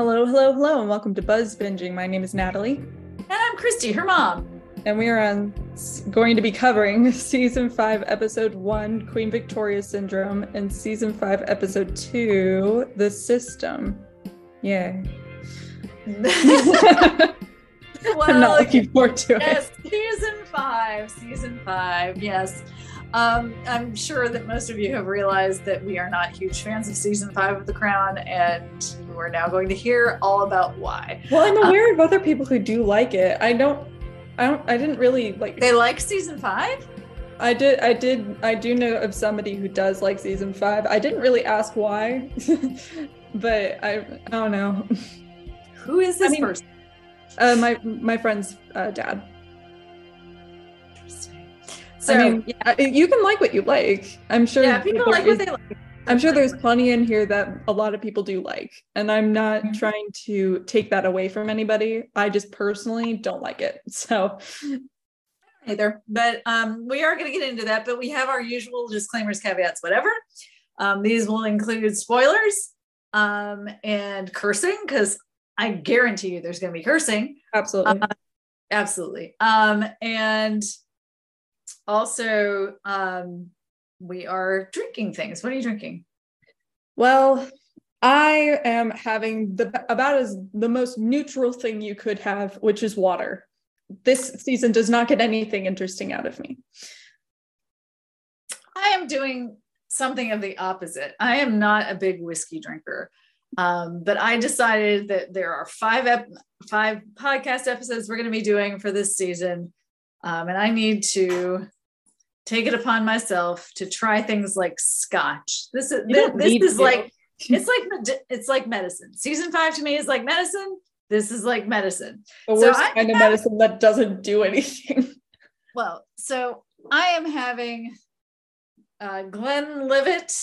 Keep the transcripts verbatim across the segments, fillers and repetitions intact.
Hello, hello, hello, and welcome to Buzz Binging. My name is Natalie. And I'm Christy, her mom. And we are on, going to be covering Season five, Episode one, Queen Victoria Syndrome, and Season five, Episode two, The System. Yay. well, I'm not looking forward to yes, it. Season five, Season five, yes. Um, I'm sure that most of you have realized that we are not huge fans of Season five of The Crown, and we're now going to hear all about why. Well, I'm aware um, of other people who do like it. I don't, I don't, I didn't really like. They like Season five? I did, I did, I do know of somebody who does like Season five. I didn't really ask why, but I, I don't know. Who is this I mean, person? Uh, my my friend's uh, dad. Interesting. So I mean, yeah, you can like what you like. I'm sure. Yeah, people like is, what they like. I'm sure there's plenty in here that a lot of people do like, and I'm not mm-hmm. trying to take that away from anybody. I just personally don't like it. So either, but um, we are going to get into that. But we have our usual disclaimers, caveats, whatever. Um, these will include spoilers um, and cursing, because I guarantee you there's going to be cursing. Absolutely. Uh, absolutely. Um, and also, um, we are drinking things. What are you drinking? Well, I am having the about as the most neutral thing you could have, which is water. This season does not get anything interesting out of me. I am doing something of the opposite. I am not a big whiskey drinker. Um, but I decided that there are five ep- five podcast episodes we're going to be doing for this season. Um, and I need to take it upon myself to try things like scotch. This is this, this is to. like it's like it's like medicine. Season five to me is like medicine. This is like medicine. The worst so kind of medicine that doesn't do anything. Well, so I am having uh, Glenlivet,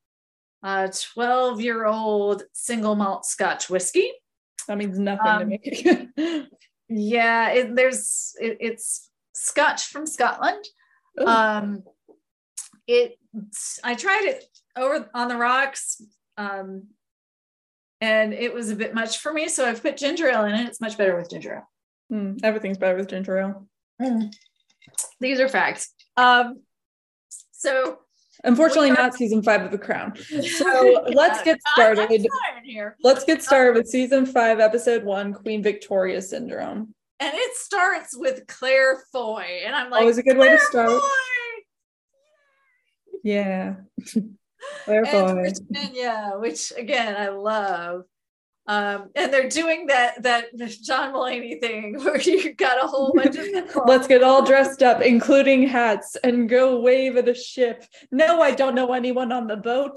a twelve-year-old single malt Scotch whiskey. That means nothing um, to me. yeah, it, there's it, it's Scotch from Scotland. Ooh. Um, it I tried it over on the rocks, um, and it was a bit much for me. So I've put ginger ale in it. It's much better with ginger ale. Mm, everything's better with ginger ale. Mm. These are facts. Um, so. Unfortunately, not season five of The Crown. So yeah, let's get started. Here. Let's get started with season five, episode one, Queen Victoria Syndrome. And it starts with Claire Foy. And I'm like, always a good way to start. Foy! Yeah. Claire Foy. Virginia, which again, I love. Um, and they're doing that that John Mulaney thing where you got a whole bunch of people. Let's get all dressed up, including hats, and go wave at a ship. No, I don't know anyone on the boat.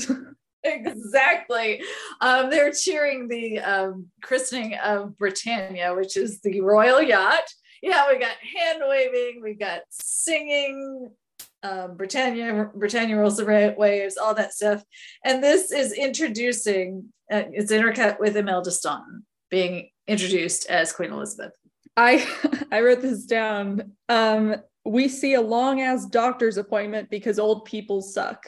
Exactly. Um, they're cheering the um, christening of Britannia, which is the royal yacht. Yeah, we got hand waving, we got singing. Um, Britannia, Britannia rules the waves, all that stuff. And this is introducing, uh, it's intercut with Imelda Staunton being introduced as Queen Elizabeth. I I wrote this down. Um, we see a long ass doctor's appointment because old people suck.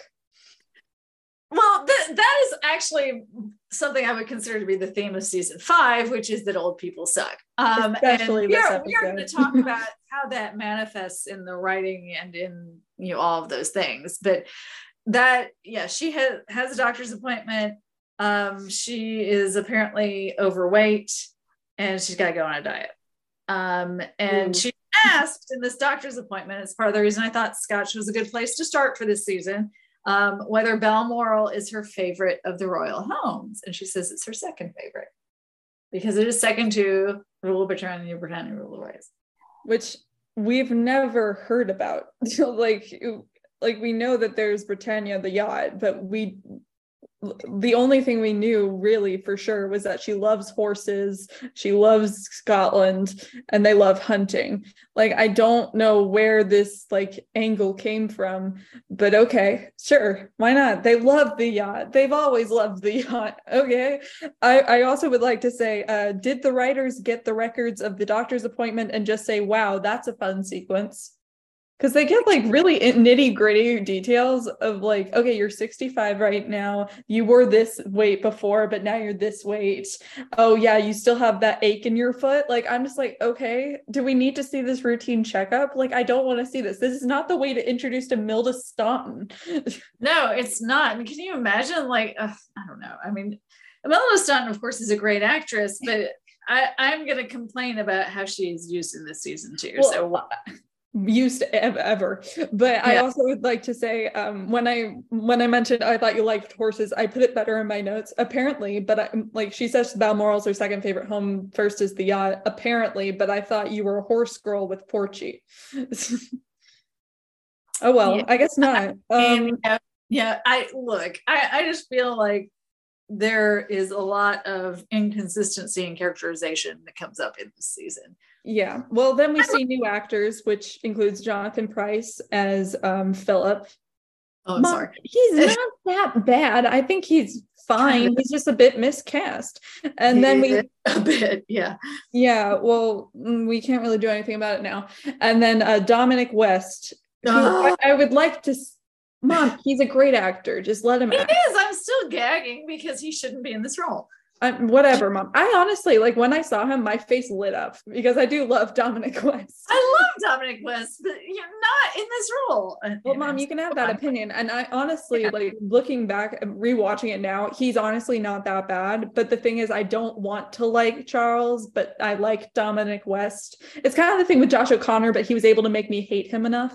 Well, th- that is actually something I would consider to be the theme of season five, which is that old people suck. Um, Especially and this we are, episode. we are going to talk about how that manifests in the writing and in, you know, all of those things. But that, yeah, she has has a doctor's appointment. Um, she is apparently overweight, and she's got to go on a diet. Um, and mm. she asked in this doctor's appointment, it's part of the reason I thought Scotch was a good place to start for this season, um, whether Balmoral is her favorite of the royal homes. And she says it's her second favorite because it is second to Rule of Britannia, Britannia Rule of Wales. Which we've never heard about. like, like we know that there's Britannia, the yacht, but we, the only thing we knew really for sure was that she loves horses, she loves Scotland, and they love hunting. Like, I don't know where this like angle came from, but okay, sure, why not? They love the yacht. They've always loved the yacht. Okay. I, I also would like to say, uh, did the writers get the records of the doctor's appointment and just say, wow, that's a fun sequence? Because they get like really nitty gritty details of like, okay, you're sixty-five right now. You were this weight before, but now you're this weight. Oh yeah, you still have that ache in your foot. Like, I'm just like, okay, do we need to see this routine checkup? Like, I don't want to see this. This is not the way to introduce Imelda Staunton. No, it's not. Can you imagine? Like, uh, I don't know. I mean, Imelda Staunton, of course, is a great actress, but I, I'm going to complain about how she's used in this season too. Well, so. Used ever, ever. But yeah. I also would like to say um when I when I mentioned I thought you liked horses, I put it better in my notes apparently, but I, like she says Balmoral's her second favorite home, first is the yacht apparently, but I thought you were a horse girl with Porchy. Oh well, yeah. I guess not. Um yeah, yeah, I look I I just feel like there is a lot of inconsistency in characterization that comes up in this season. Yeah. Well, then we see new actors, which includes Jonathan Pryce as um, Philip. Oh, I'm Mom, sorry. He's not that bad. I think he's fine. He's just a bit miscast. And he then we a bit, yeah. Yeah. Well, we can't really do anything about it now. And then uh, Dominic West, who I, I would like to. Mom, he's a great actor. Just let him. He act. is. I'm still gagging because he shouldn't be in this role. I'm, whatever, Mom. I honestly, like, when I saw him, my face lit up because I do love Dominic West. I love Dominic West, but you're not in this role. Well, Mom, you can have that opinion. And I honestly, yeah. like, looking back and rewatching it now, he's honestly not that bad. But the thing is, I don't want to like Charles, but I like Dominic West. It's kind of the thing with Josh O'Connor, but he was able to make me hate him enough.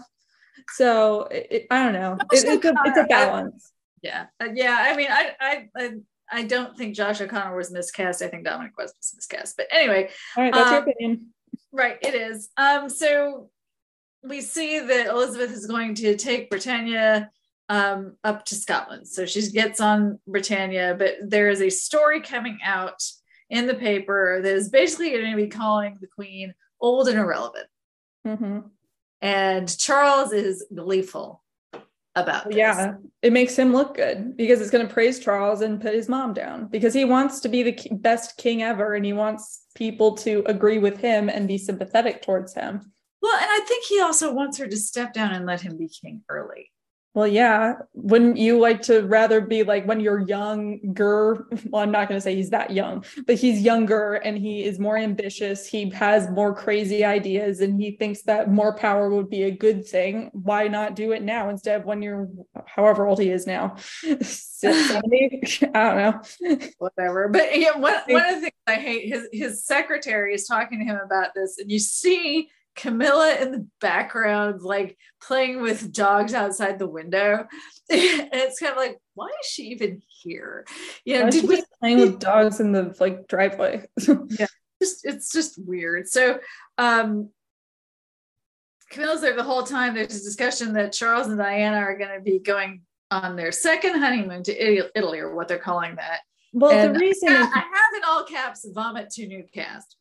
So it, I don't know. It, it's, a, it's a balance. I, yeah. Uh, yeah. I mean, I, I, I I don't think Josh O'Connor was miscast. I think Dominic West was miscast. But anyway. All right, that's um, your opinion. Right, it is. Um, so we see that Elizabeth is going to take Britannia um, up to Scotland. So she gets on Britannia, but there is a story coming out in the paper that is basically going to be calling the Queen old and irrelevant. Mm-hmm. And Charles is gleeful about this. Yeah, it makes him look good because it's going to praise Charles and put his mom down because he wants to be the best king ever and he wants people to agree with him and be sympathetic towards him. Well, and I think he also wants her to step down and let him be king early. Well, yeah. Wouldn't you like to rather be like when you're younger? Well, I'm not going to say he's that young, but he's younger and he is more ambitious. He has more crazy ideas and he thinks that more power would be a good thing. Why not do it now instead of when you're however old he is now? seventy? I don't know. Whatever. But yeah, one, one of the things I hate, his, his secretary is talking to him about this and you see Camilla in the background, like playing with dogs outside the window. And it's kind of like, why is she even here? You know, did we playing with dogs in the like driveway? Yeah, just it's just weird. So um Camilla's there the whole time. There's a discussion that Charles and Diana are going to be going on their second honeymoon to Italy, or what they're calling that. Well, and the reason I, I have in all caps vomit to new cast.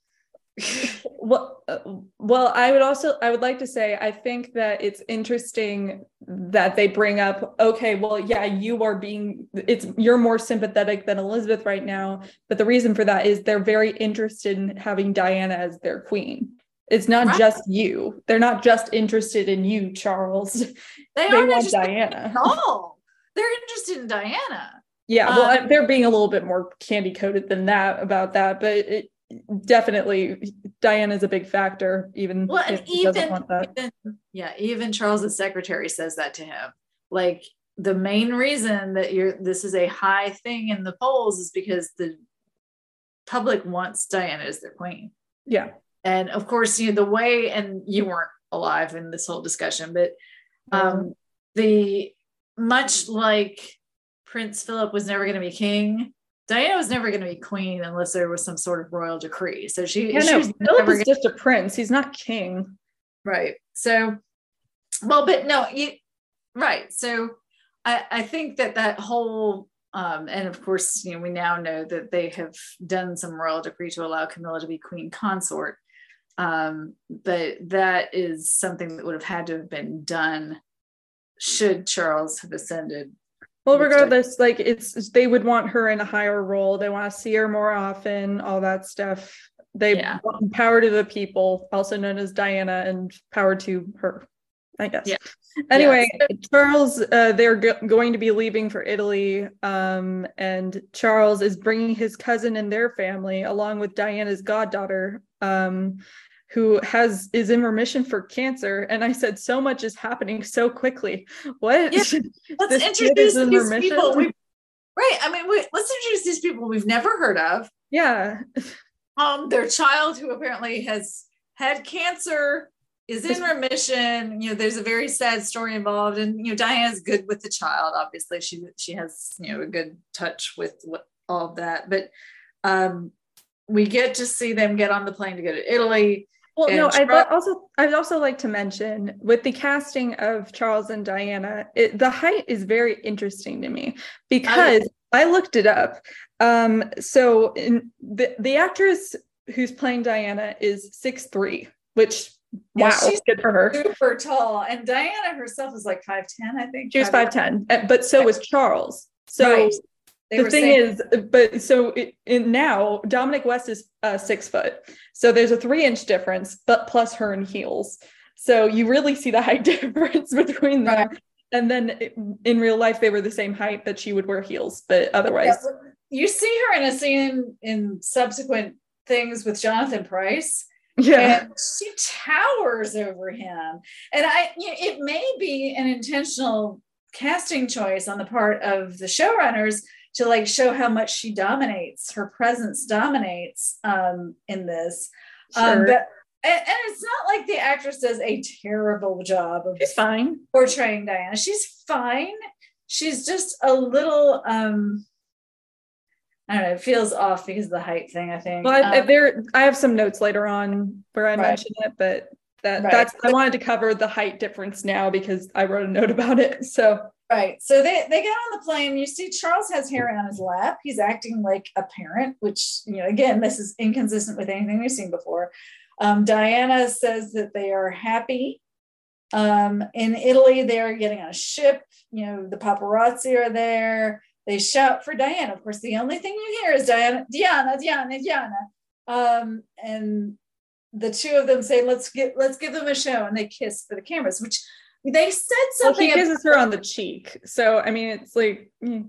well uh, well I would also I would like to say I think that it's interesting that they bring up, okay, well, yeah, you are being it's you're more sympathetic than Elizabeth right now, but the reason for that is they're very interested in having Diana as their queen. It's not right. just you. They're not just interested in you, Charles. They, they aren't want Diana. No, they're interested in Diana. Yeah, well, um, they're being a little bit more candy coated than that about that, but it definitely Diana's a big factor, even well, if and he even, doesn't want that. even yeah even Charles's secretary says that to him, like the main reason that you're this is a high thing in the polls is because the public wants Diana as their queen. Yeah, and of course, you know, the way, and you weren't alive in this whole discussion, but um mm-hmm. the much like Prince Philip was never going to be king, Diana was never going to be queen unless there was some sort of royal decree. So she, yeah, she no, was Philip is just a prince. He's not king. Right. So, well, but no, you, right. So I, I think that that whole, um, and of course, you know, we now know that they have done some royal decree to allow Camilla to be queen consort. Um, but that is something that would have had to have been done should Charles have ascended. Well, regardless, like it's they would want her in a higher role. They want to see her more often, all that stuff. They yeah. want power to the people, also known as Diana, and power to her. I guess. Yeah. Anyway, yes. Charles, uh, they're go- going to be leaving for Italy, um, and Charles is bringing his cousin and their family along with Diana's goddaughter, um, who has is in remission for cancer. And I said, so much is happening so quickly. What? Yeah. Let's This kid introduce is in these remission? people. We, right. I mean, we, let's introduce these people we've never heard of. Yeah. Um, their child, who apparently has had cancer, is in remission. You know, there's a very sad story involved, and you know, Diana's good with the child. Obviously, she she has you know a good touch with what, all of that. But um, we get to see them get on the plane to go to Italy. Well, no, Charles- I'd also I'd also like to mention with the casting of Charles and Diana, it, the height is very interesting to me because oh, yeah. I looked it up. Um, so in the the actress who's playing Diana is six three, which yeah, wow, she's good for her. Super tall, and Diana herself is like five ten, I think. She was five ten, but so was Charles. So. Right. The thing saying- is, but so it, it, now Dominic West is uh, six foot. So there's a three inch difference, but plus her in heels. So you really see the height difference between them. Right. And then it, in real life, they were the same height, but she would wear heels. But otherwise. Yeah, you see her in a scene in subsequent things with Jonathan Pryce. Yeah. And she towers over him. And I, you know, it may be an intentional casting choice on the part of the showrunners to like show how much she dominates, her presence dominates um, in this. Sure. Um, but and, and it's not like the actress does a terrible job of She's fine. portraying Diana. She's fine. She's just a little, um, I don't know, it feels off because of the height thing, I think. Well, I, um, there, I have some notes later on where I right. mentioned it, but that right. that's, I wanted to cover the height difference now because I wrote a note about it. So. Right. So they, they get on the plane. You see Charles has Harry on his lap. He's acting like a parent, which, you know, again, this is inconsistent with anything we've seen before. Um, Diana says that they are happy. Um, in Italy, they are getting on a ship. You know, the paparazzi are there. They shout for Diana. Of course, the only thing you hear is Diana, Diana, Diana, Diana. Um, and the two of them say, let's get, let's give them a show. And they kiss for the cameras, which they said something. Well, he kisses her on the cheek. So, I mean, it's like. Mm.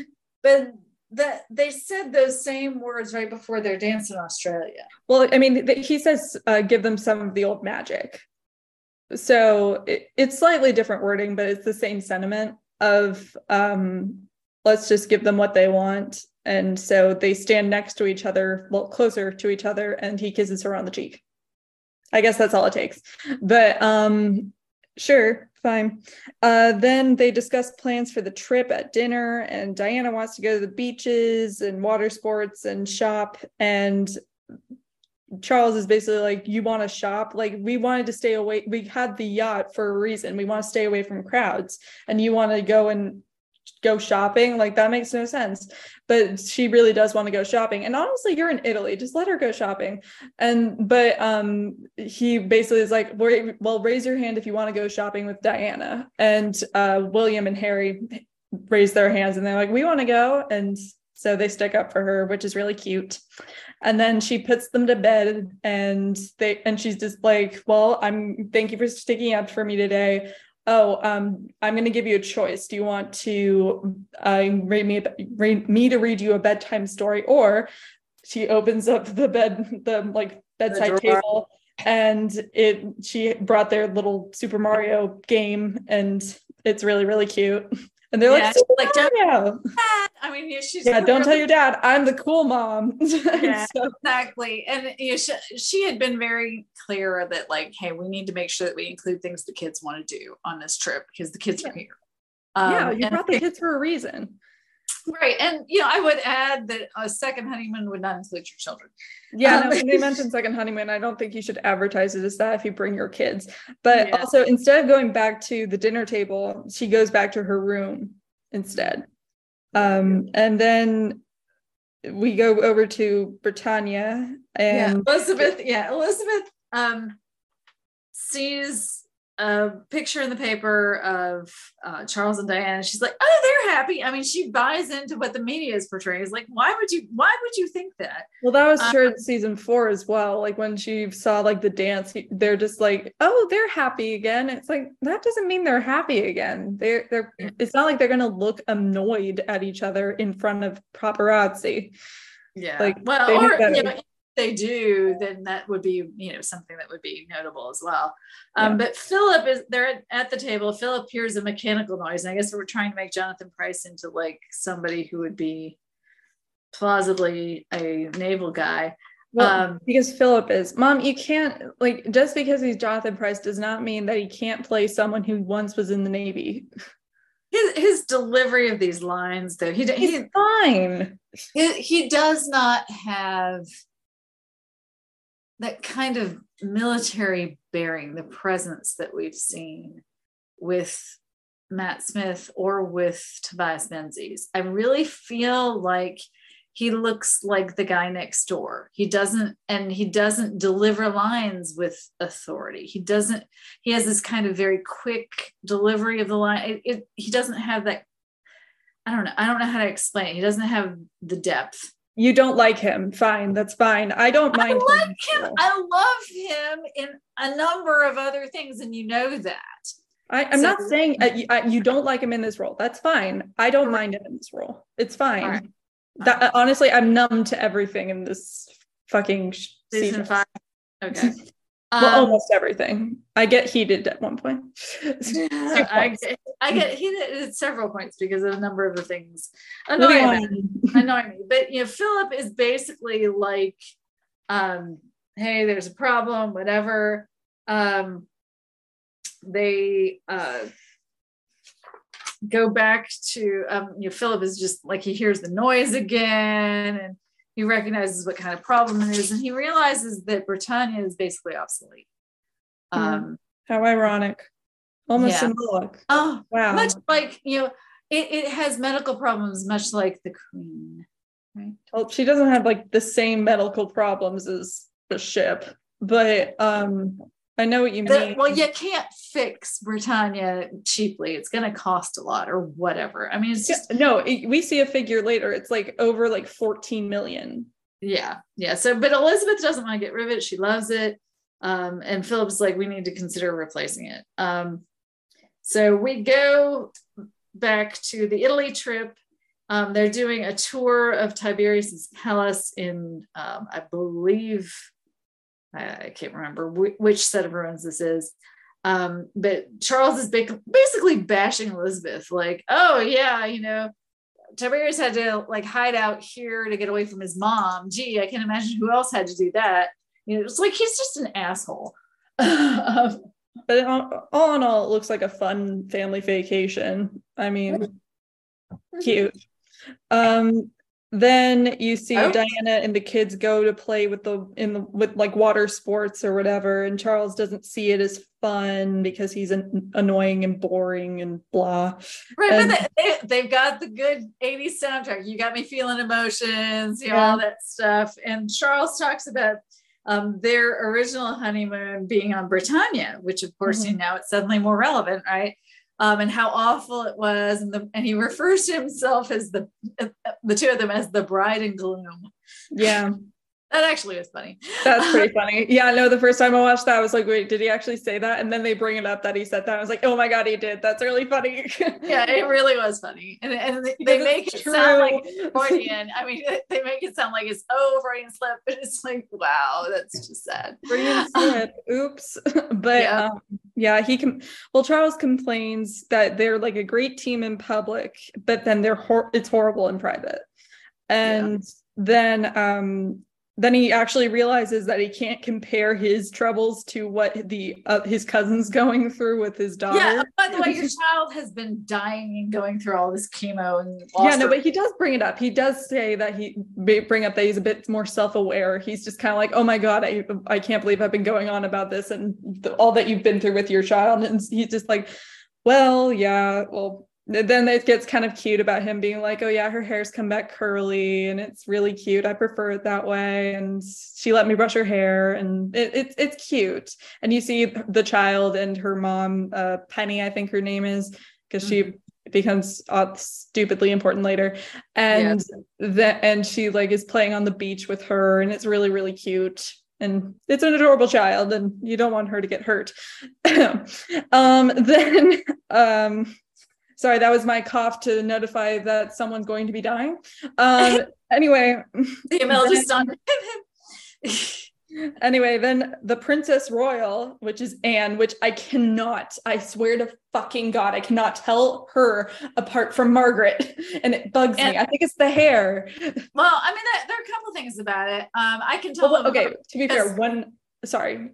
But the, they said those same words right before their dance in Australia. Well, I mean, he says, uh, give them some of the old magic. So it, it's slightly different wording, but it's the same sentiment of um, let's just give them what they want. And so they stand next to each other, well, closer to each other, and he kisses her on the cheek. I guess that's all it takes. But um, sure, fine. Uh, then they discuss plans for the trip at dinner, and Diana wants to go to the beaches and water sports and shop. And Charles is basically like, you want to shop? Like, we wanted to stay away. We had the yacht for a reason. We want to stay away from crowds. And you want to go and go shopping? Like, that makes no sense. But she really does want to go shopping. And honestly, you're in Italy. Just let her go shopping. And, but um, he basically is like, well, raise your hand if you want to go shopping with Diana. And uh, William and Harry raise their hands and they're like, we want to go. And so they stick up for her, which is really cute. And then she puts them to bed and they, and she's just like, well, I'm, thank you for sticking up for me today. Oh, um, I'm going to give you a choice. Do you want to uh, read me, read me to read you a bedtime story? Or she opens up the bed, the like bedside table, and it, she brought their little Super Mario game, and it's really, really cute. And they're yeah, like, like Mario. I mean, yeah, she's yeah. Don't tell your dad. I'm the cool mom. Yeah, so. Exactly. And you know, she, she had been very clear that, like, hey, we need to make sure that we include things the kids want to do on this trip because the kids yeah. are here. Um, yeah, you brought the kids for a reason. Right. And, you know, I would add that a second honeymoon would not include your children. Yeah, um, no, when they mentioned second honeymoon, I don't think you should advertise it as that if you bring your kids. But yeah. Also, instead of going back to the dinner table, she goes back to her room instead. Um, and then we go over to Britannia and yeah, Elizabeth, yeah, Elizabeth um, sees a picture in the paper of uh, Charles and Diana. She's like, oh, they're happy. I mean, she buys into what the media is portraying. It's like, why would you, why would you think that? Well, that was um, true in season four as well. Like when she saw like the dance, they're just like, oh, they're happy again. It's like, that doesn't mean they're happy again. They're, they're, it's not like they're going to look annoyed at each other in front of paparazzi. Yeah. Like, well, or, you know, they do, then that would be, you know, something that would be notable as well. Um, yeah. But Philip is there at the table. Philip hears a mechanical noise. And I guess we're trying to make Jonathan Pryce into like somebody who would be plausibly a naval guy. Well, um, because Philip is, Mom, you can't, like, just because he's Jonathan Pryce does not mean that he can't play someone who once was in the Navy. His, his delivery of these lines, though, he, he's he, fine. He, he does not have that kind of military bearing, the presence that we've seen with Matt Smith or with Tobias Menzies. I really feel like he looks like the guy next door. He doesn't, and he doesn't deliver lines with authority. He doesn't, he has this kind of very quick delivery of the line. It, it, he doesn't have that, I don't know, I don't know how to explain it. He doesn't have the depth. You don't like him. Fine. That's fine. I don't mind. I like him. him. I love him in a number of other things, and you know that. I, I'm so, not saying uh, you, uh, you don't like him in this role. That's fine. I don't right. mind him in this role. It's fine. Right. That, right. Honestly, I'm numb to everything in this fucking season, season five. Okay. Well, um, almost everything. I get heated at one point. I, get, I get heated at several points because of a number of the things annoy me. annoy me. But you know, Philip is basically like, um, hey, there's a problem, whatever. Um, they uh, go back to um, you know, Philip is just like, he hears the noise again, and he recognizes what kind of problem it is, and he realizes that Britannia is basically obsolete. Um, How ironic. Almost yeah. symbolic. Oh, wow. Much like, you know, it, it has medical problems, much like the Queen. Right? Well, she doesn't have like the same medical problems as the ship, but um, I know what you the, mean. Well, you can't fix Britannia cheaply. It's going to cost a lot or whatever. I mean, it's just yeah, no. It, we see a figure later. It's like over like fourteen million. Yeah, yeah. So, but Elizabeth doesn't want to get rid of it. She loves it, um, and Philip's like, we need to consider replacing it. Um, so we go back to the Italy trip. Um, they're doing a tour of Tiberius's palace in, um, I believe. I can't remember which set of ruins this is. Um, but Charles is basically bashing Elizabeth, like, oh yeah, you know, Tiberius had to like hide out here to get away from his mom. Gee, I can't imagine who else had to do that. You know, it's like, he's just an asshole. um, but all, all in all, it looks like a fun family vacation. I mean, cute. Um, Then you see oh. Diana and the kids go to play with the in the with like water sports or whatever, and Charles doesn't see it as fun because he's an, annoying and boring and blah. Right, and, but they, they, they've got the good eighties soundtrack. You got me feeling emotions, you know, yeah. all that stuff. And Charles talks about um, their original honeymoon being on Britannia, which of course, mm-hmm. you know, it's suddenly more relevant, right? Um, and how awful it was, and the and he refers to himself as the the two of them as the bride and gloom. Yeah, that actually was funny. That's pretty funny. Yeah, no, the first time I watched that, I was like, wait, did he actually say that? And then they bring it up that he said that. I was like, oh my god, he did. That's really funny. Yeah, it really was funny, and and they, they make it true. sound like Freudian. I mean, they make it sound like it's oh Freudian slip, but it's like, wow, that's just sad. Freudian slip. Oops. But yeah. Um, yeah, he can. Well, Charles complains that they're like a great team in public, but then they're hor- it's horrible in private. And yeah. then um, then he actually realizes that he can't compare his troubles to what the uh, his cousin's going through with his daughter. Yeah. By the way, your child has been dying and going through all this chemo and yeah, no, her- but he does bring it up. He does say that he bring up that he's a bit more self-aware. He's just kind of like, oh my god, I I can't believe I've been going on about this and the, all that you've been through with your child. And he's just like, well, yeah, well, then it gets kind of cute about him being like, oh yeah, her hair's come back curly and it's really cute. I prefer it that way. And she let me brush her hair, and it, it's it's cute. And you see the child and her mom, uh, Penny, I think her name is, because mm-hmm. she becomes uh, stupidly important later. And yeah. that and she like is playing on the beach with her, and it's really, really cute. And it's an adorable child, and you don't want her to get hurt. um, then um Sorry, that was my cough to notify that someone's going to be dying. Um, anyway. The email just on. Anyway, then the Princess Royal, which is Anne, which I cannot, I swear to fucking God, I cannot tell her apart from Margaret. And it bugs and, me. I think it's the hair. Well, I mean, there, there are a couple things about it. Um, I can tell. Well, okay, to be fair, one, sorry.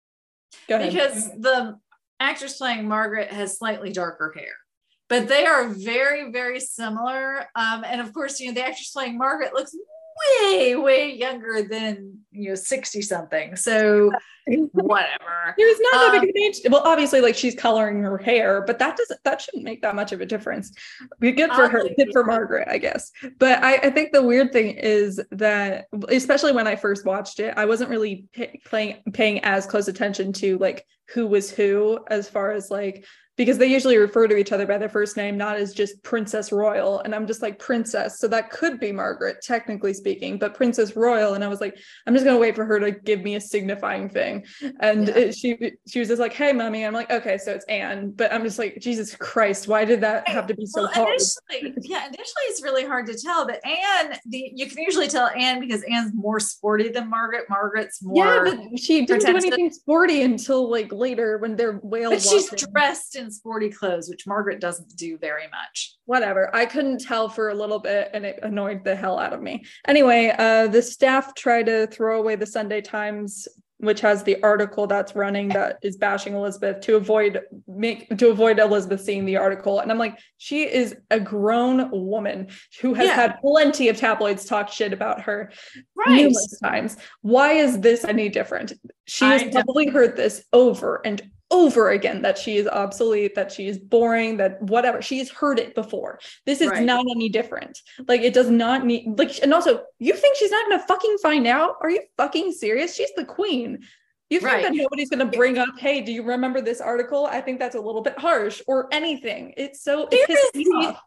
Go ahead. Because the actress playing Margaret has slightly darker hair. But they are very, very similar. Um, and of course, you know, the actress playing Margaret looks way, way younger than, you know, sixty something. So whatever. He was not um, that big of an age. Well, obviously, like she's coloring her hair, but that doesn't, that shouldn't make that much of a difference. Good for her, good for Margaret, I guess. But I, I think the weird thing is that, especially when I first watched it, I wasn't really pay, playing, paying as close attention to like who was who, as far as like, because they usually refer to each other by their first name, not as just Princess Royal. And I'm just like, Princess. So that could be Margaret, technically speaking, but Princess Royal. And I was like, I'm just going to wait for her to give me a signifying thing. And yeah. it, she she was just like, hey, mommy. I'm like, okay, so it's Anne. But I'm just like, Jesus Christ, why did that have to be so well, hard? Initially, yeah, initially it's really hard to tell. But Anne, the, you can usually tell Anne because Anne's more sporty than Margaret. Margaret's more. Yeah, but she didn't do anything sporty until like later when they're whale But watching. She's dressed in sporty clothes, which Margaret doesn't do very much. Whatever. I couldn't tell for a little bit, and it annoyed the hell out of me. Anyway, uh, the staff try to throw away the Sunday Times, which has the article that's running that is bashing Elizabeth, to avoid make to avoid Elizabeth seeing the article. And I'm like, she is a grown woman who has yeah. had plenty of tabloids talk shit about her right. numerous times. Why is this any different? She has probably heard this over and over again, that she is obsolete, that she is boring, that whatever. She's heard it before. This is right. not any different. Like, it does not need, like, and also, you think she's not gonna fucking find out? Are you fucking serious? She's the queen. You think right. that nobody's gonna bring up, hey, do you remember this article? I think that's a little bit harsh, or anything. It's so it pisses me off.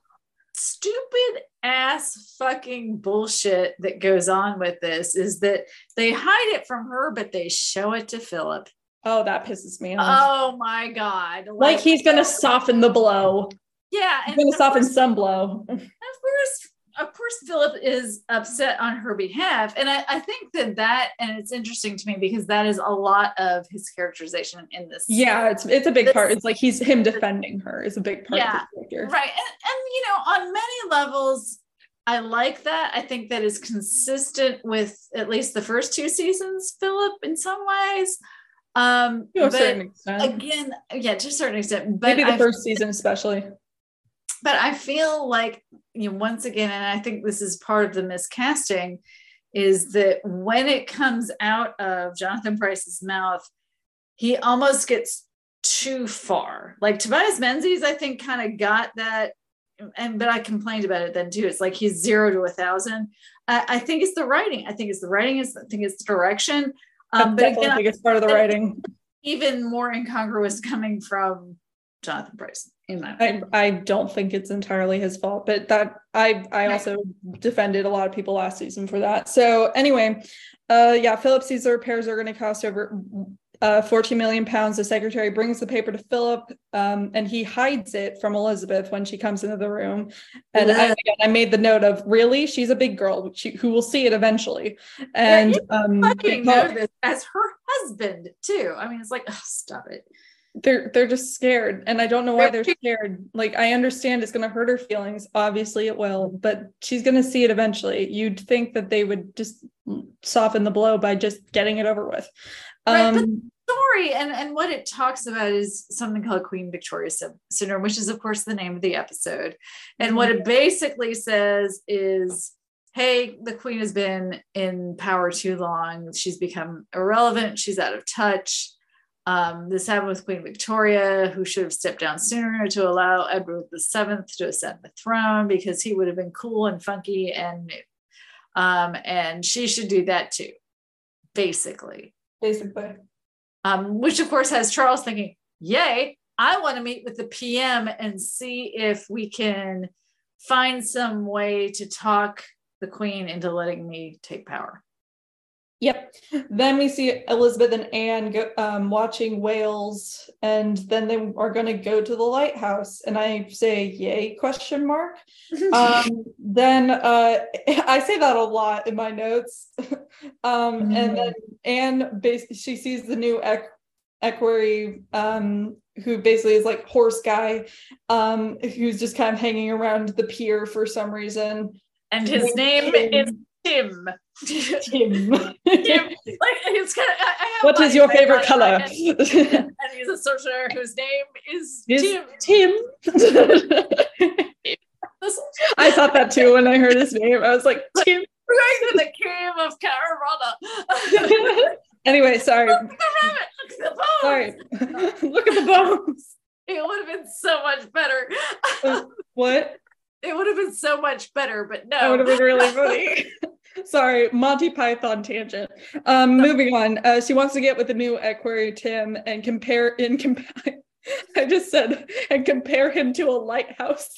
Stupid ass fucking bullshit that goes on with this is that they hide it from her, but they show it to Philip. Oh, that pisses me off. Oh my God. Like, like he's going to soften the blow. Yeah. He's going to soften course, some blow. Of course, of course, Philip is upset on her behalf. And I, I think that that, and it's interesting to me because that is a lot of his characterization in this. Yeah, it's it's a big this, part. It's like he's him defending her is a big part yeah, of the character. Right. And, and, you know, on many levels, I like that. I think that is consistent with at least the first two seasons, Philip, in some ways. Um, to a certain extent. Again, yeah, to a certain extent. But maybe the I, first season, especially. But I feel like, you know, once again, and I think this is part of the miscasting, is that when it comes out of Jonathan Pryce's mouth, he almost gets too far. Like Tobias Menzies, I think, kind of got that. And but I complained about it then too. It's like he's zero to a thousand. I, I think it's the writing. I think it's the writing. It's, I think it's the direction. Um, but again, I think it's part of the writing. Even more incongruous coming from Jonathan Pryce, in my opinion. I, I don't think it's entirely his fault, but that I I also defended a lot of people last season for that. So anyway, uh, yeah, Philip sees the repairs are going to cost over uh, fourteen million pounds. The secretary brings the paper to Philip, um, and he hides it from Elizabeth when she comes into the room. And yeah. I, again, I made the note of, really, she's a big girl she, who will see it eventually. And yeah, um, fucking know this as her husband too. I mean, it's like, oh, stop it. They're they're just scared, and I don't know why they're scared. Like, I understand it's going to hurt her feelings. Obviously, it will, but she's going to see it eventually. You'd think that they would just soften the blow by just getting it over with. Right, um, but the story and and what it talks about is something called Queen Victoria syndrome, which is, of course, the name of the episode. And mm-hmm. what it basically says is, hey, the queen has been in power too long. She's become irrelevant. She's out of touch. Um, this happened with Queen Victoria, who should have stepped down sooner to allow Edward the Seventh to ascend the throne because he would have been cool and funky and new. Um, and she should do that too, basically. Basically. Um, which of course has Charles thinking, yay, I want to meet with the P M and see if we can find some way to talk the Queen into letting me take power. Yep. Then we see Elizabeth and Anne go, um, watching whales, and then they are going to go to the lighthouse. And I say, "Yay?" Question mark. um, then uh, I say that a lot in my notes. um, mm-hmm. And then Anne, basically, she sees the new equ- equerry, um, who basically is like horse guy, um, who's just kind of hanging around the pier for some reason. And his name is Tim. Tim. Tim. Like it's kind of. I, I have what is your favorite color? And, and he's a sorcerer whose name is, is Tim. Tim. I thought that too when I heard his name. I was like, Tim. We're going to the cave of Caravana. Anyway, sorry. Look at the rabbit. Look at the bones. Sorry. Look at the bones. It would have been so much better. Uh, what? It would have been so much better, but no. That would have been really funny. Sorry, Monty Python tangent. Um, moving on. Uh, she wants to get with the new equerry Tim and compare in compa- I just said and compare him to a lighthouse.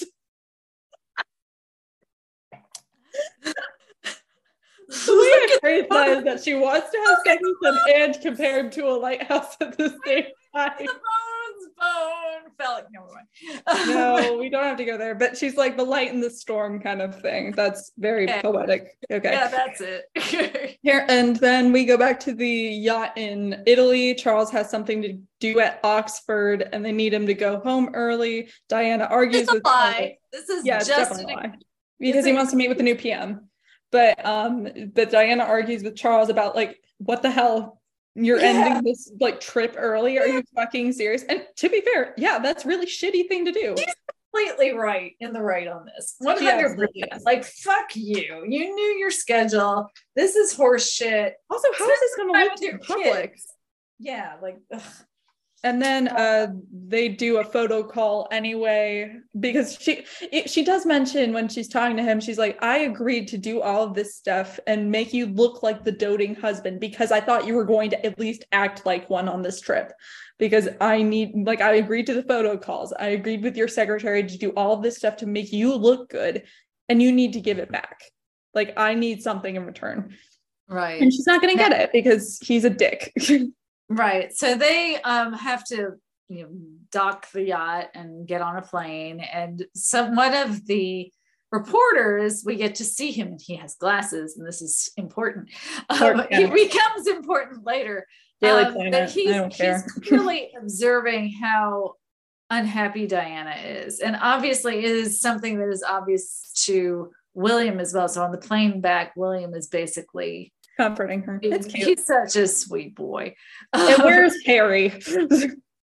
The way I phrase that is that she wants to have sex with him and compare him to a lighthouse at the same time. The bones, bone, phallic. No, mind. No, we don't have to go there. But she's like the light in the storm kind of thing. That's very okay. Poetic. Okay. Yeah, that's it. Here, and then we go back to the yacht in Italy. Charles has something to do at Oxford, and they need him to go home early. Diana argues it's a with lie. This is yeah, just definitely a lie. Because he wants to meet with the new P M. But um, but Diana argues with Charles about like, what the hell? You're yeah. ending this like trip early? Are you fucking serious? And to be fair, yeah, that's really shitty thing to do. She's completely right in the right on this. one hundred percent. Yes. Like, fuck you. You knew your schedule. This is horse shit. Also, how is this going to look to public? Kids. Yeah, like. Ugh. And then uh, they do a photo call anyway, because she it, she does mention when she's talking to him, she's like, I agreed to do all of this stuff and make you look like the doting husband because I thought you were going to at least act like one on this trip. Because I need, like, I agreed to the photo calls. I agreed with your secretary to do all of this stuff to make you look good, and you need to give it back. Like, I need something in return. Right. And she's not going to get it because he's a dick. Right. So they um, have to, you know, dock the yacht and get on a plane. And some one of the reporters, we get to see him, and he has glasses, and this is important. Um, he becomes important later. Daily um, Planet. But he's, I don't care. he's really observing how unhappy Diana is. And obviously it is something that is obvious to William as well. So on the plane back, William is basically comforting her. It's cute. He's such a sweet boy. And where's Harry? Well, he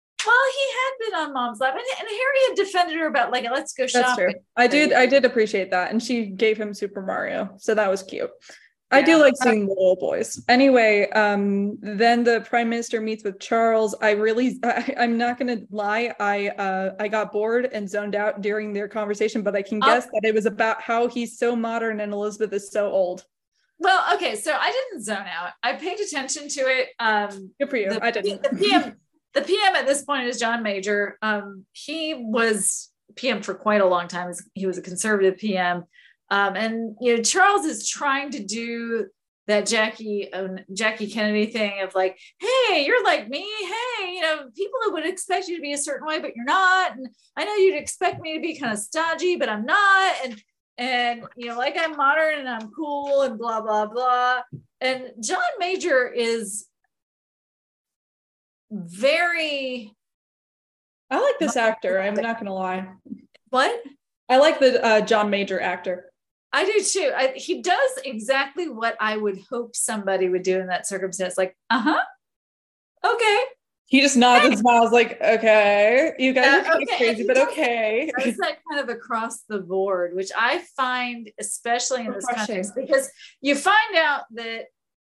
had been on Mom's lap, and, and Harry had defended her about like, let's go shopping. That's true. I did, I did appreciate that, and she gave him Super Mario, so that was cute. Yeah. I do like seeing the little boys. Anyway, um, then the Prime Minister meets with Charles. I really, I, I'm not going to lie, I, uh, I got bored and zoned out during their conversation, but I can guess um, that it was about how he's so modern and Elizabeth is so old. Well, okay, so I didn't zone out. I paid attention to it. Um, Good for you. The, I didn't. The P M, the P M at this point is John Major. Um, he was P M for quite a long time. He was a conservative P M. Um, and, you know, Charles is trying to do that Jackie um, Jackie Kennedy thing of like, hey, you're like me. Hey, you know, people would expect you to be a certain way, but you're not. And I know you'd expect me to be kind of stodgy, but I'm not. And And, you know, like I'm modern and I'm cool and blah, blah, blah. And John Major is very. I like this actor. I'm not going to lie. What? I like the uh, John Major actor. I do too. I, he does exactly what I would hope somebody would do in that circumstance. Like, uh-huh. Okay. He just nods and smiles like, okay, you guys uh, are kind okay. of crazy, but okay. It's that kind of across the board, which I find, especially in this context, because you find out that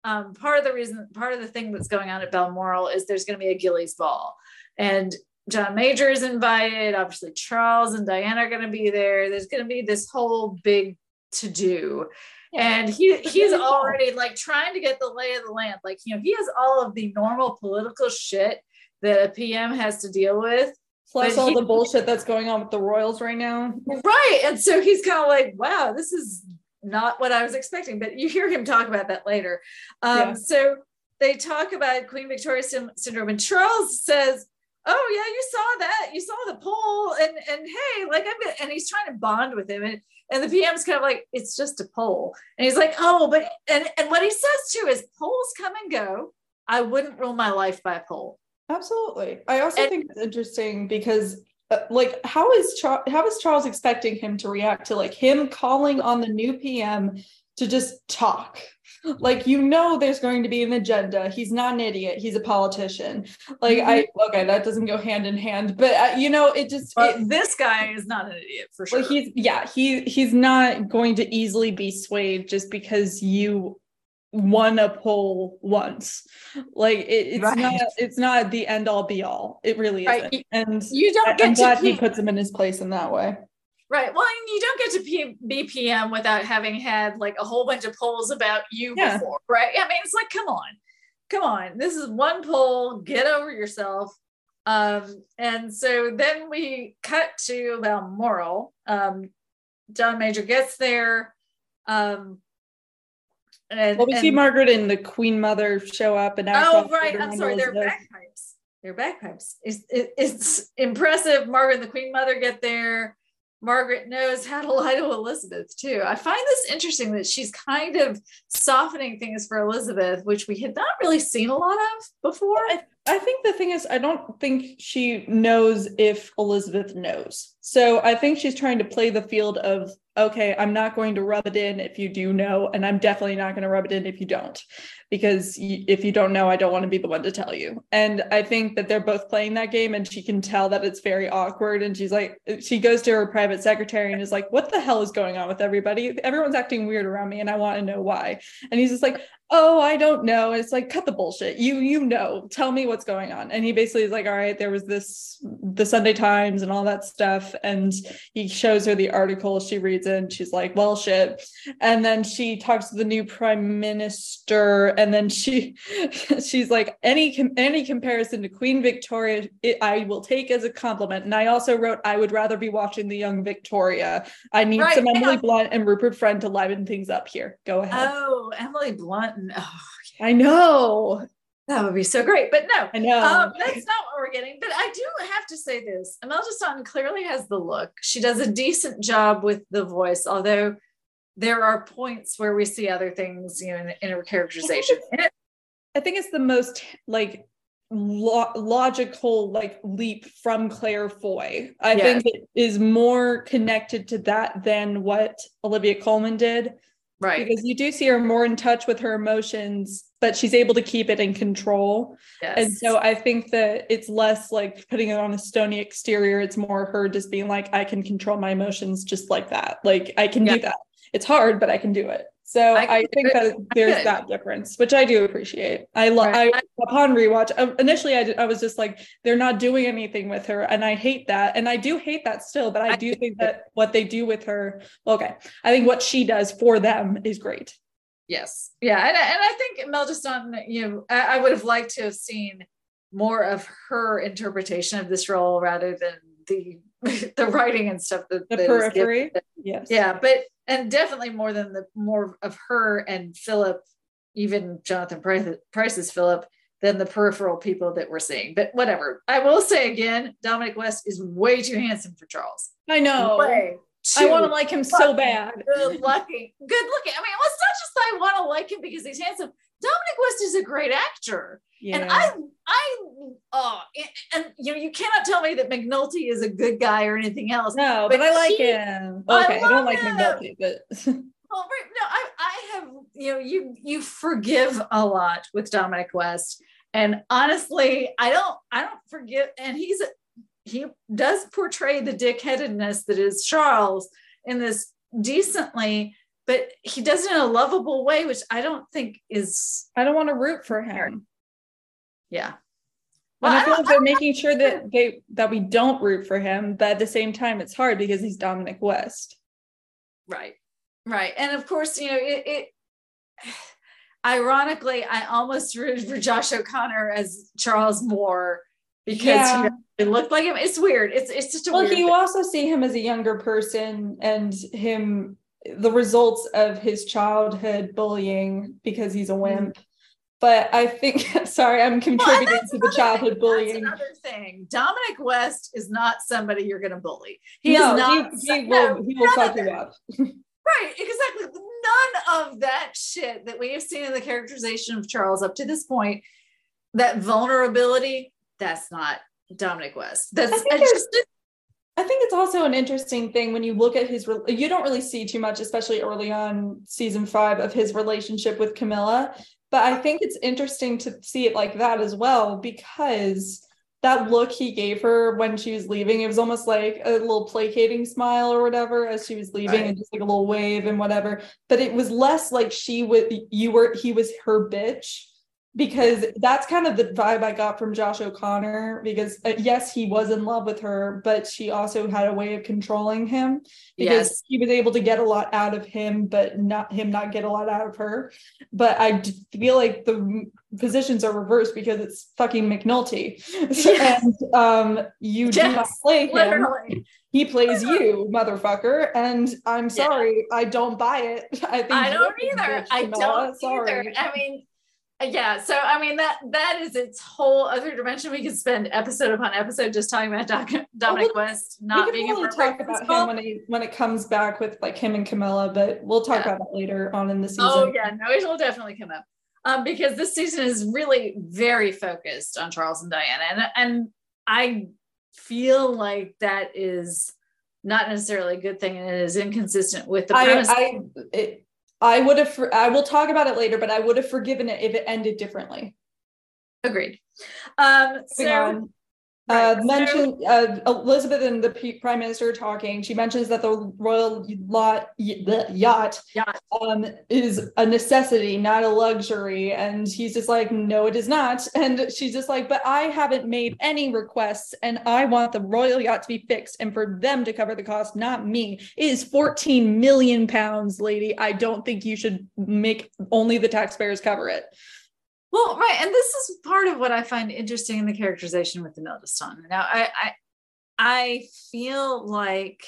um, part of the reason, part of the thing that's going on at Balmoral is there's going to be a Gillies ball, and John Major is invited. Obviously, Charles and Diana are going to be there. There's going to be this whole big to do. Yeah. And he he's already like trying to get the lay of the land. Like, you know, he has all of the normal political shit that a P M has to deal with. Plus all he, the bullshit that's going on with the Royals right now. Right. And so he's kind of like, wow, this is not what I was expecting. But you hear him talk about that later. Um, yeah. So they talk about Queen Victoria syndrome, and Charles says, oh yeah, you saw that. You saw the poll, and and hey, like I'm gonna, and he's trying to bond with him, and and the P M's kind of like, it's just a poll, and he's like, oh, but and and what he says too is polls come and go. I wouldn't rule my life by a poll. Absolutely. I also and, think it's interesting because uh, like how is Char- how is Charles expecting him to react to like him calling on the new P M to just talk? Like, you know, there's going to be an agenda. He's not an idiot. He's a politician. Like, mm-hmm. I, okay, that doesn't go hand in hand, but uh, you know, it just, it, this guy is not an idiot for sure. Well, he's, yeah, he, he's not going to easily be swayed just because you won a poll once. Like, it, it's right. not, it's not the end all be all. It really isn't. Right. And you don't get I'm to glad be- he puts him in his place in that way. Right. Well, you don't get to P- be P M without having had like a whole bunch of polls about you yeah. before, right? I mean, it's like, come on, come on. This is one poll. Get over yourself. Um, and so then we cut to Balmoral. Um, John Major gets there. Um, and, well, we and, see Margaret and the Queen Mother show up. And oh, right. I'm sorry. They're bagpipes. They're bagpipes. It's, it, it's impressive. Margaret and the Queen Mother get there. Margaret knows how to lie to Elizabeth too. I find this interesting that she's kind of softening things for Elizabeth, which we had not really seen a lot of before. I, I think the thing is, I don't think she knows if Elizabeth knows. So I think she's trying to play the field of, okay, I'm not going to rub it in if you do know, and I'm definitely not going to rub it in if you don't. Because if you don't know, I don't want to be the one to tell you. And I think that they're both playing that game, and she can tell that it's very awkward. And she's like, she goes to her private secretary and is like, what the hell is going on with everybody? Everyone's acting weird around me, and I want to know why. And he's just like, oh, I don't know. It's like, cut the bullshit. You, you know, tell me what's going on. And he basically is like, all right, there was this, the Sunday Times and all that stuff. And he shows her the article. She reads it and she's like, well, shit. And then she talks to the new prime minister. And then she, she's like, any, any comparison to Queen Victoria, it, I will take as a compliment. And I also wrote, I would rather be watching the young Victoria. I need right, some yeah. Emily Blunt and Rupert Friend to liven things up here. Go ahead. Oh, Emily Blunt. Oh, yeah. I know. That would be so great. But no, I know. Um, that's not what we're getting. But I do have to say this. Imelda Staunton clearly has the look. She does a decent job with the voice, although there are points where we see other things, you know, in, in her characterization. I think it's the most like lo- logical like leap from Claire Foy. I yes. think it is more connected to that than what Olivia Colman did. Right. Because you do see her more in touch with her emotions, but she's able to keep it in control. Yes. And so I think that it's less like putting it on a stony exterior. It's more her just being like, I can control my emotions just like that. Like I can yeah. do that. It's hard, but I can do it. So I, I think that there's good. that difference, which I do appreciate. I love, right. I, upon rewatch, initially I, did, I was just like, they're not doing anything with her. And I hate that. And I do hate that still, but I, I do think that what they do with her, okay, I think what she does for them is great. Yes. Yeah. And, and I think Imelda Staunton, you know, I, I would have liked to have seen more of her interpretation of this role rather than the the writing and stuff that the that periphery. Yes. Yeah. But and definitely more than the more of her and Philip, even Jonathan Price, Price's Philip, than the peripheral people that we're seeing. But whatever. I will say again, Dominic West is way too handsome for Charles. I know. Way I want to like him so bad. Good looking. Good looking. I mean, let's not just say I want to like him because he's handsome. Dominic West is a great actor. Yeah. And I, I, oh, and, and you know, you cannot tell me that McNulty is a good guy or anything else. No, but, but I like he, him. Okay, I, I don't like him. McNulty, but. Well, right, no, I, I have, you know, you, you forgive a lot with Dominic West, and honestly, I don't, I don't forgive, and he's, he does portray the dickheadedness that is Charles in this decently. but he does it in a lovable way, which I don't think is. I don't want to root for him. Yeah. Well, and I feel I like they're making sure that they that we don't root for him, but at the same time, it's hard because he's Dominic West. Right, right, and of course, you know, it. it ironically, I almost rooted for Josh O'Connor as Charles more because yeah. he looked like him. It's weird. It's it's just a well. Weird You thing. also see him as a younger person, and him the results of his childhood bullying because he's a wimp. Mm. But I think, sorry, I'm contributing well, to the childhood thing. bullying. That's another thing. Dominic West is not somebody you're going to bully. He no, is not. He, he will, no, he will fuck you up. Right, exactly. None of that shit that we have seen in the characterization of Charles up to this point, that vulnerability, that's not Dominic West. That's I think, just. I think it's also an interesting thing when you look at his, you don't really see too much, especially early on season five, of his relationship with Camilla. But I think it's interesting to see it like that as well, because that look he gave her when she was leaving, it was almost like a little placating smile or whatever as she was leaving, right. And just like a little wave and whatever. But it was less like she would, you were, he was her bitch, because that's kind of the vibe I got from Josh O'Connor, because uh, yes, he was in love with her, but she also had a way of controlling him, because yes. he was able to get a lot out of him, but not him not get a lot out of her. But I feel like the positions are reversed because it's fucking McNulty. Yes. And um, you yes, do not play him. Literally. He plays you, motherfucker. And I'm sorry, yeah. I don't buy it. I think I don't either. Bitch, I don't sorry. either. I mean, yeah, so I mean that that is its whole other dimension. We could spend episode upon episode just talking about Doc, Dominic well, West not we being really a talk about him when he when it comes back with like him and Camilla, but we'll talk yeah. about that later on in the season. Oh yeah, no, it will definitely come up um, because this season is really very focused on Charles and Diana, and and I feel like that is not necessarily a good thing, and it is inconsistent with the premise. I, I it, I would have, I will talk about it later, but I would have forgiven it if it ended differently. Agreed. Um, so, uh, right, mentioned so, uh, Elizabeth and the P- Prime Minister are talking. She mentions that the royal lot, the yacht, yacht. Um, is a necessity, not a luxury. And he's just like, no, it is not. And she's just like, but I haven't made any requests, and I want the royal yacht to be fixed and for them to cover the cost, not me. It is fourteen million pounds, lady. I don't think you should make only the taxpayers cover it. Well, right, and this is part of what I find interesting in the characterization with Imelda Staunton. Now, I, I, I feel like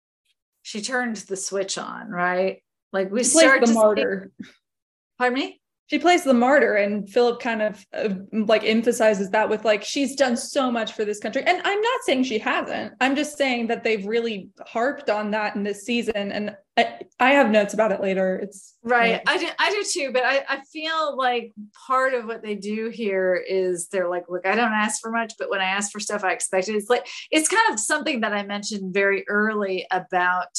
she turned the switch on, right? Like we start the to martyr. See, pardon me? She plays the martyr, and Philip kind of uh, like emphasizes that with like, she's done so much for this country. And I'm not saying she hasn't. I'm just saying that they've really harped on that in this season. And I, I have notes about it later. It's right. Yeah. I do, I do too, but I, I feel like part of what they do here is they're like, look, I don't ask for much, but when I ask for stuff, I expect it. It's like, it's kind of something that I mentioned very early about,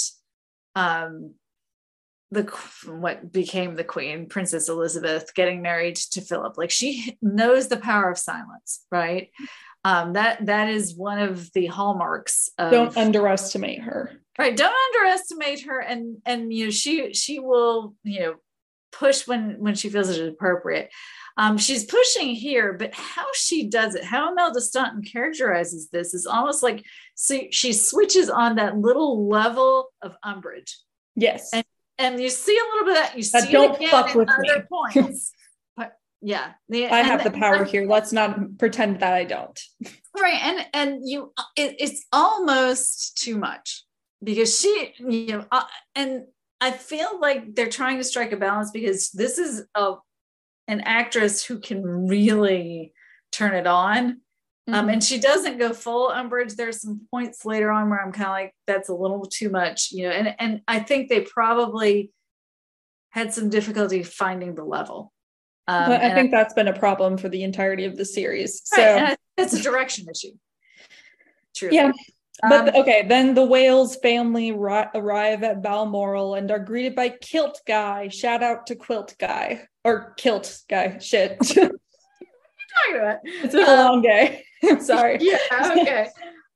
um, the what became the Queen, Princess Elizabeth, getting married to Philip. Like, she knows the power of silence, right? Um, that that is one of the hallmarks of, don't underestimate her. Right. Don't underestimate her. And and you know, she she will, you know, push when when she feels it is appropriate. Um, she's pushing here, but how she does it, how Imelda Staunton characterizes this is almost like, so she switches on that little level of umbrage. Yes. And And you see a little bit of that. You that see don't it again fuck in with other me. points. But yeah, the, I have and, the power and, here. Let's not pretend that I don't. Right, and and you, it, it's almost too much because she, you know, uh, and I feel like they're trying to strike a balance because this is a an actress who can really turn it on. Mm-hmm. Um, and she doesn't go full umbrage. There's some points later on where I'm kind of like, that's a little too much, you know, and, and I think they probably had some difficulty finding the level. Um, but I think I, that's been a problem for the entirety of the series. Right, so and I, it's a direction issue. Truly. Yeah. But um, okay, then the Wales family ri- arrive at Balmoral and are greeted by Kilt Guy. Shout out to Quilt Guy or Kilt Guy. Shit. Talking about? It's been a long day. I'm sorry. Yeah, okay.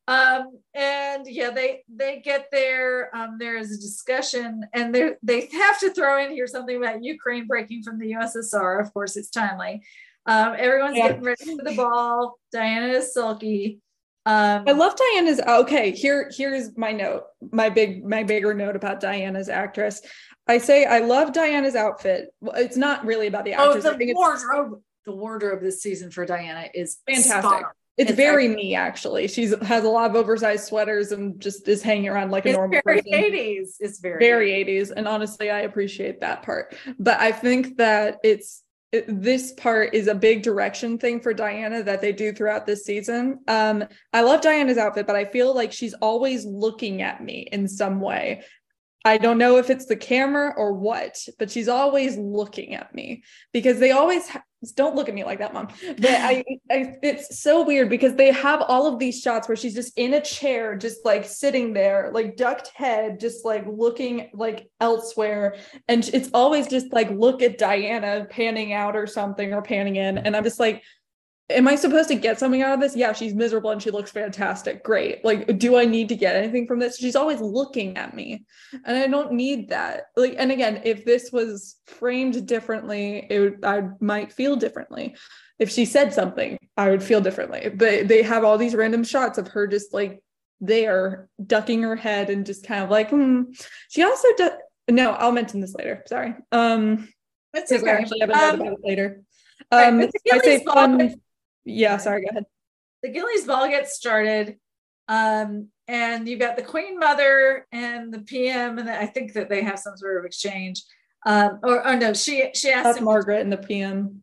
Um, and yeah, they they get there. Um, there is a discussion, and they they have to throw in here something about Ukraine breaking from the U S S R. Of course, it's timely. Um, everyone's yeah. getting ready for the ball. Diana is sulky. Um, I love Diana's. Okay, here here's my note. My big my bigger note about Diana's actress. I say I love Diana's outfit. Well, it's not really about the actress. Oh, the wardrobe. The wardrobe this season for Diana is fantastic. Spot. It's, it's very me, actually. She's has a lot of oversized sweaters and just is hanging around like a it's normal very person. eighties. It's very very eighties. And honestly, I appreciate that part. But I think that it's it, this part is a big direction thing for Diana that they do throughout this season. Um, I love Diana's outfit, but I feel like she's always looking at me in some way. I don't know if it's the camera or what, but she's always looking at me because they always ha- don't look at me like that, Mom. But I, I, it's so weird because they have all of these shots where she's just in a chair, just like sitting there, like ducked head, just like looking like elsewhere. And it's always just like, look at Diana panning out or something or panning in. And I'm just like, am I supposed to get something out of this? Yeah, she's miserable and she looks fantastic. Great. Like, do I need to get anything from this? She's always looking at me and I don't need that. Like, and again, if this was framed differently, it would, I might feel differently. If she said something, I would feel differently. But they have all these random shots of her just like there ducking her head and just kind of like, hmm. She also does, no, I'll mention this later. Sorry. Um, That's okay. I actually have a note um, about it later. Um, right, I say fun. Yeah, sorry, go ahead. The Gillies ball gets started, um, and you've got the Queen Mother and the P M, and I think that they have some sort of exchange. Um, or, or no, she she asked That's him, Margaret and the P M.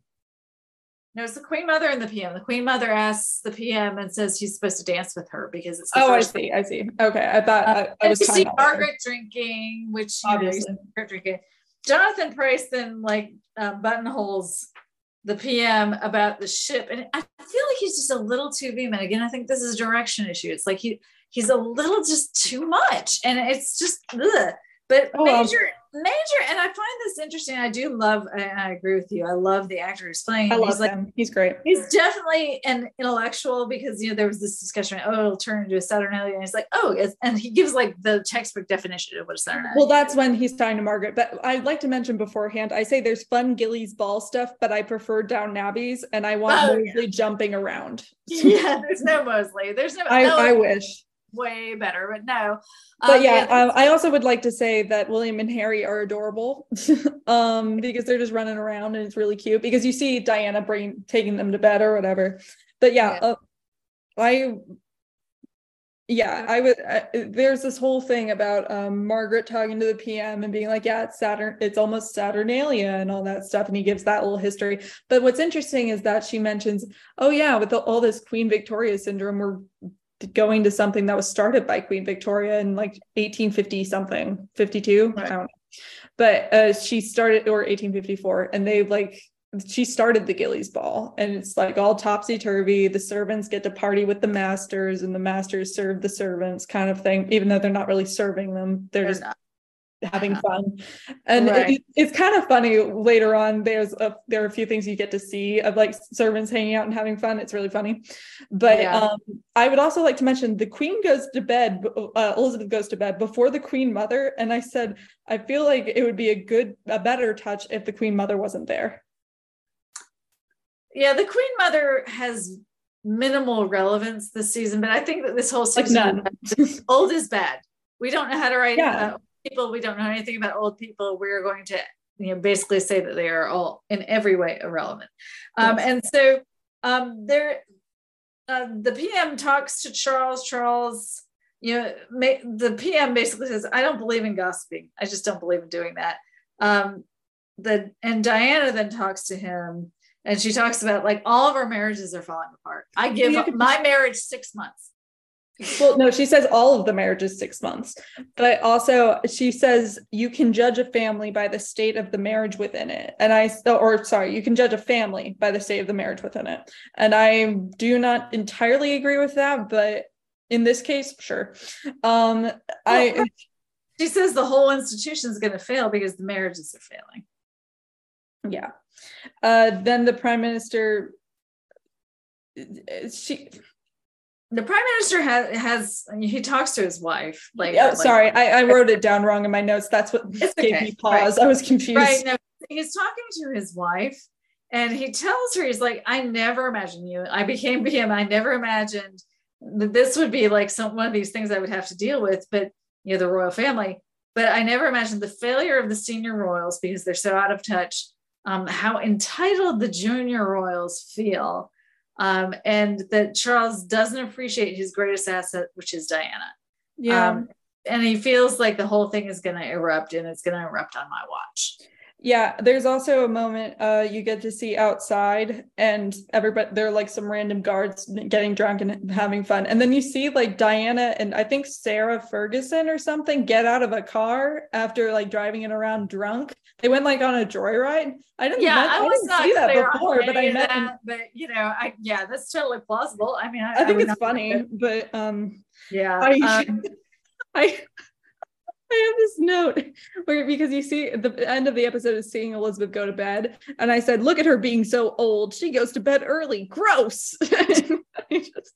No, it's the Queen Mother and the P M. The Queen Mother asks the P M and says she's supposed to dance with her because it's the oh, first I see, I see. Okay, I thought uh, I, I was you see Margaret there. drinking, which obviously you know, drinking. Jonathan Pryce then like um, buttonholes the P M about the ship, and I feel like he's just a little too vehement. Again, I think this is a direction issue. It's like he he's a little just too much, and it's just ugh. But oh, major um, major, and I find this interesting. I do love, and I agree with you. I love the actor who's playing him. I love he's like, him. He's great. He's definitely an intellectual because you know there was this discussion. Oh, it'll turn into a Saturnalia, and he's like, oh, yes. And he gives like the textbook definition of what a Saturnalia. Well, that's when he's talking to Margaret. But I'd like to mention beforehand, I say there's fun Gillies ball stuff, but I prefer Downton Abbey's, and I want oh, Mosley yeah. jumping around. Yeah, there's no Mosley. There's no. I, no I wish. Way better, but no. But um, yeah, um, I also would like to say that William and Harry are adorable um, because they're just running around and it's really cute because you see Diana bringing taking them to bed or whatever. But yeah, yeah. Uh, I yeah, I would. Uh, there's this whole thing about um, Margaret talking to the P M and being like, yeah, it's Saturn, it's almost Saturnalia and all that stuff, and he gives that little history. But what's interesting is that she mentions, oh yeah, with the, all this Queen Victoria syndrome, we're going to something that was started by Queen Victoria in like eighteen fifty something, fifty-two, right. I don't know. But uh, she started, or eighteen fifty-four, and they like, she started the Gillies ball, and it's like all topsy-turvy. The servants get to party with the masters, and the masters serve the servants kind of thing, even though they're not really serving them. They're, they're just not. having fun. And right. it, it's kind of funny later on. There's a, there are a few things you get to see of like servants hanging out and having fun. It's really funny. But yeah. um, I would also like to mention the Queen goes to bed, uh, Elizabeth goes to bed before the Queen Mother. And I said, I feel like it would be a good, a better touch if the Queen Mother wasn't there. Yeah, the Queen Mother has minimal relevance this season, but I think that this whole season, like none. Old is bad. We don't know how to write yeah. about people. We don't know anything about old people. We're going to, you know, basically say that they are all in every way irrelevant. Um, yes. And so um, there, uh, the P M talks to Charles. Charles, you know, may, the P M basically says, "I don't believe in gossiping. I just don't believe in doing that." Um, the and Diana then talks to him. And she talks about like all of our marriages are falling apart. I give up my marriage six months. Well, no, she says all of the marriages six months. But also she says you can judge a family by the state of the marriage within it. And I, or sorry, you can judge a family by the state of the marriage within it. And I do not entirely agree with that, but in this case, sure. Um, well, I. She says the whole institution is going to fail because the marriages are failing. Yeah. Uh, then the prime minister, she, the prime minister has has he talks to his wife. Like, yeah, like sorry, I, I wrote it down wrong in my notes. That's what it's gave okay. me pause. Right. I was confused. Right. No, he's talking to his wife, and he tells her, he's like, I never imagined you. I became P M. I never imagined that this would be like some one of these things I would have to deal with, but you know, the royal family. But I never imagined the failure of the senior royals because they're so out of touch. Um, how entitled the junior royals feel. Um, and that Charles doesn't appreciate his greatest asset, which is Diana. Yeah. Um, and he feels like the whole thing is going to erupt, and it's going to erupt on my watch. Yeah, there's also a moment uh you get to see outside, and everybody, they're like some random guards getting drunk and having fun, and then you see like Diana and I think Sarah Ferguson or something get out of a car after like driving it around drunk. They went like on a joyride. I didn't, Yeah, met, I I was didn't not see that clear before, on but I any of met. that, but you know, I yeah, that's totally plausible. I mean, I, I think I it's funny, but um, yeah, I, um, I. I have this note where, because you see the end of the episode is seeing Elizabeth go to bed, and I said, look at her being so old, she goes to bed early, gross. I just,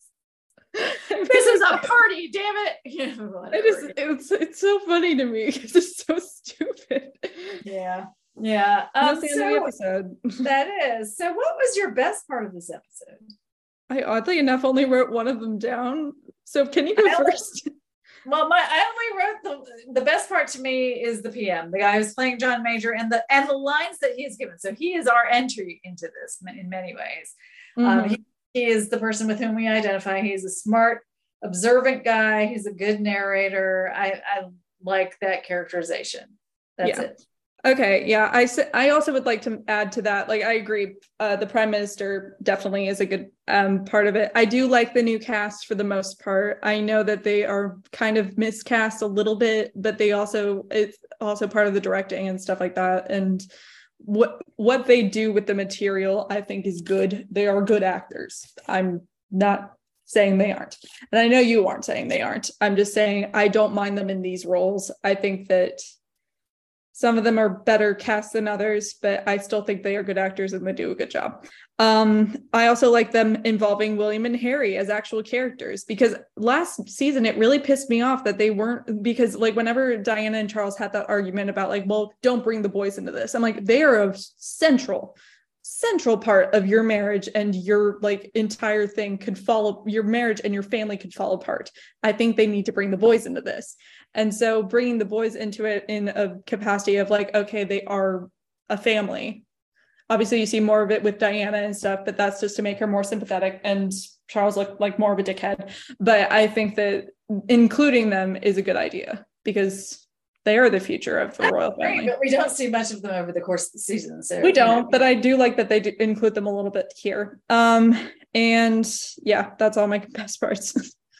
this is a party, damn it. Yeah, I just, it's it's so funny to me because it's so stupid. Yeah, yeah. Um, Um, that's the end so of the episode. That is. So what was your best part of this episode? I oddly enough only wrote one of them down, so can you go I first? Well, my I only wrote the the best part to me is the P M, the guy who's playing John Major, and the and the lines that he's given. So he is our entry into this in many ways. Mm-hmm. Um, he, he is the person with whom we identify. He's a smart, observant guy. He's a good narrator. I, I like that characterization. That's yeah. it. Okay, yeah, I I also would like to add to that. Like, I agree, uh, the prime minister definitely is a good um, part of it. I do like the new cast for the most part. I know that they are kind of miscast a little bit, but they also, it's also part of the directing and stuff like that. And what what they do with the material, I think, is good. They are good actors. I'm not saying they aren't. And I know you aren't saying they aren't. I'm just saying I don't mind them in these roles. I think that some of them are better cast than others, but I still think they are good actors and they do a good job. Um, I also like them involving William and Harry as actual characters, because last season it really pissed me off that they weren't, because like whenever Diana and Charles had that argument about like, well, don't bring the boys into this, I'm like, they are a central central part of your marriage, and your like entire thing could fall, your marriage and your family could fall apart. I think they need to bring the boys into this. And so bringing the boys into it in a capacity of like, okay, they are a family. Obviously you see more of it with Diana and stuff, but that's just to make her more sympathetic and Charles look like more of a dickhead. But I think that including them is a good idea because they are the future of the That's royal family. Great, but we don't see much of them over the course of the season. So we don't, you know. But I do like that they do include them a little bit here. Um, and yeah, that's all my best parts.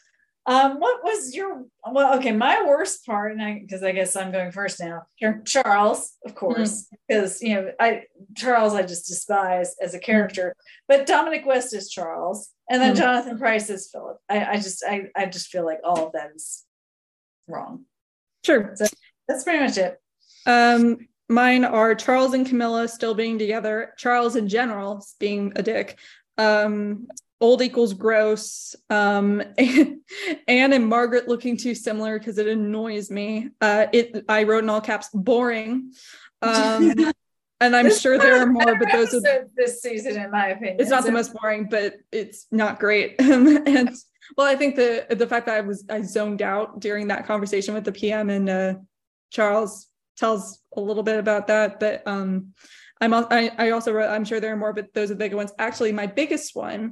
um, what was your, well, okay, my worst part, and I, because I guess I'm going first now. Sure. Charles, of course, because, mm-hmm. you know, I, Charles, I just despise as a character, mm-hmm. but Dominic West is Charles, and then mm-hmm. Jonathan Pryce is Philip. I, I just, I, I just feel like all of that is wrong. Sure. So, that's pretty much it. Um, mine are Charles and Camilla still being together. Charles in general being a dick. Um, old equals gross. Um, Anne and Margaret looking too similar because it annoys me. Uh, it I wrote in all caps, boring. Um, and I'm this sure there are more, but those are this season, in my opinion. It's not so. the most boring, but it's not great. And well, I think the the fact that I was I zoned out during that conversation with the P M and uh, Charles tells a little bit about that, but um, I'm I, I also wrote, I'm sure there are more, but those are the big ones. Actually, my biggest one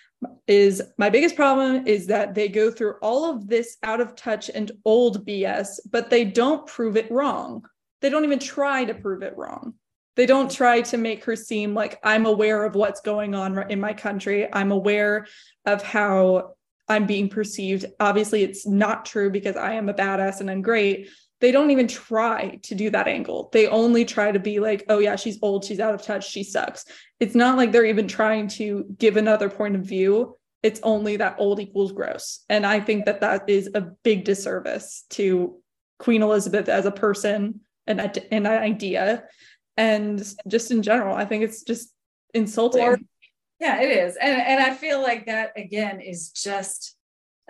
is my biggest problem is that they go through all of this out of touch and old B S, but they don't prove it wrong. They don't even try to prove it wrong. They don't try to make her seem like I'm aware of what's going on in my country. I'm aware of how I'm being perceived. Obviously, it's not true because I am a badass and I'm great. They don't even try to do that angle. They only try to be like, oh yeah, she's old, she's out of touch, she sucks. It's not like they're even trying to give another point of view. It's only that old equals gross. And I think that that is a big disservice to Queen Elizabeth as a person and an idea. And just in general, I think it's just insulting. Or, yeah, it is. And, and I feel like that, again, is just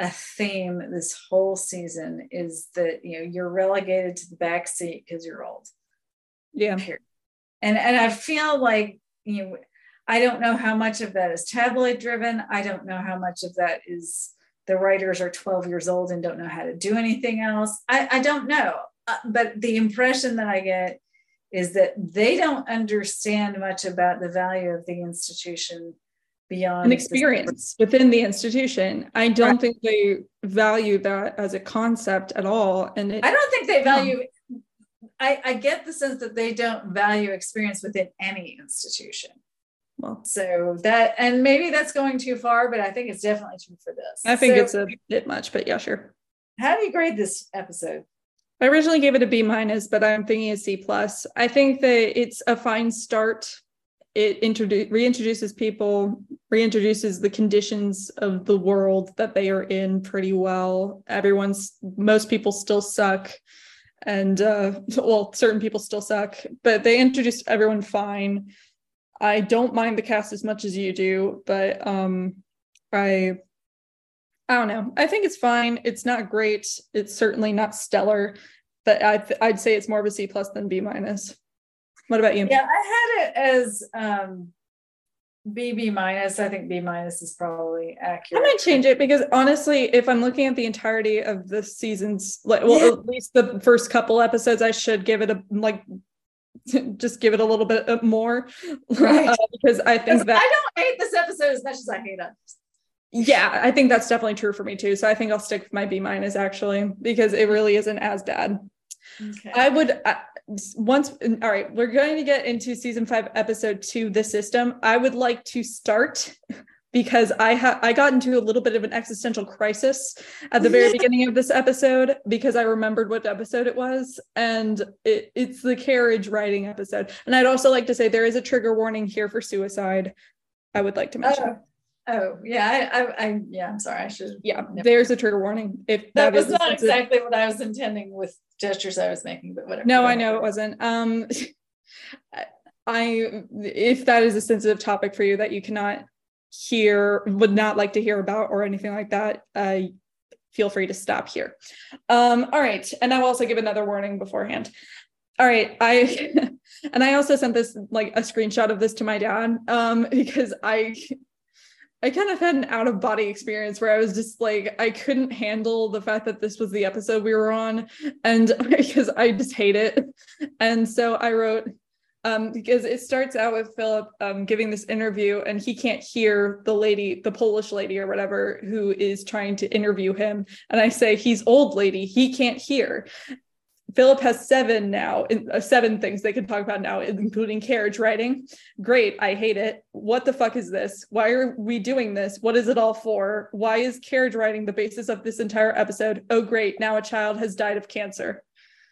a theme this whole season is that, you know, you're relegated to the back seat because you're old. Yeah. Period. And and I feel like, you know, I don't know how much of that is tabloid driven. I don't know how much of that is the writers are twelve years old and don't know how to do anything else. I, I don't know. Uh, but the impression that I get is that they don't understand much about the value of the institution beyond an experience the- within the institution. I don't right. think they value that as a concept at all. And it, I don't think they value, yeah. I, I get the sense that they don't value experience within any institution. Well, so that, and maybe that's going too far, but I think it's definitely true for this. I think so, it's a bit much, but yeah, sure. How do you grade this episode? I originally gave it a B minus, but I'm thinking a C plus. I think that it's a fine start. It introduce reintroduces people, reintroduces the conditions of the world that they are in pretty well. Everyone's, most people still suck. And, uh, well, certain people still suck, but they introduced everyone fine. I don't mind the cast as much as you do, but um, I, I don't know. I think it's fine. It's not great. It's certainly not stellar, but I th- I'd say it's more of a C plus than B minus. What about you? Yeah, I had it as um, B, B minus. I think B minus is probably accurate. I might change it because honestly, if I'm looking at the entirety of the season's, like, well, yeah. at least the first couple episodes, I should give it a, like, just give it a little bit more. Right. uh, because I think that I don't hate this episode as much as I hate others. Yeah, I think that's definitely true for me too. So I think I'll stick with my B minus actually, because it really isn't as bad. Okay. I would uh, once, all right, we're going to get into season five, episode two, The System. I would like to start because I have I got into a little bit of an existential crisis at the very beginning of this episode because I remembered what episode it was, and it, it's the carriage riding episode. And I'd also like to say there is a trigger warning here for suicide. I would like to mention. Oh. Oh yeah, I, I, I, yeah. I'm sorry. I should. Yeah, never. There's a trigger warning. If that, that was is not exactly what I was intending with gestures I was making, but whatever. No, I know it wasn't. Um, I if that is a sensitive topic for you that you cannot hear, would not like to hear about, or anything like that, uh, feel free to stop here. Um, all right, and I will also give another warning beforehand. All right, I and I also sent this like a screenshot of this to my dad um, because I. I kind of had an out of body experience where I was just like, I couldn't handle the fact that this was the episode we were on, and because I just hate it. And so I wrote, um, because it starts out with Philip um, giving this interview, and he can't hear the lady, the Polish lady or whatever, who is trying to interview him. And I say, he's old lady, he can't hear. Philip has seven now, uh, seven things they can talk about now, including carriage riding. Great, I hate it. What the fuck is this? Why are we doing this? What is it all for? Why is carriage riding the basis of this entire episode? Oh, great, now a child has died of cancer.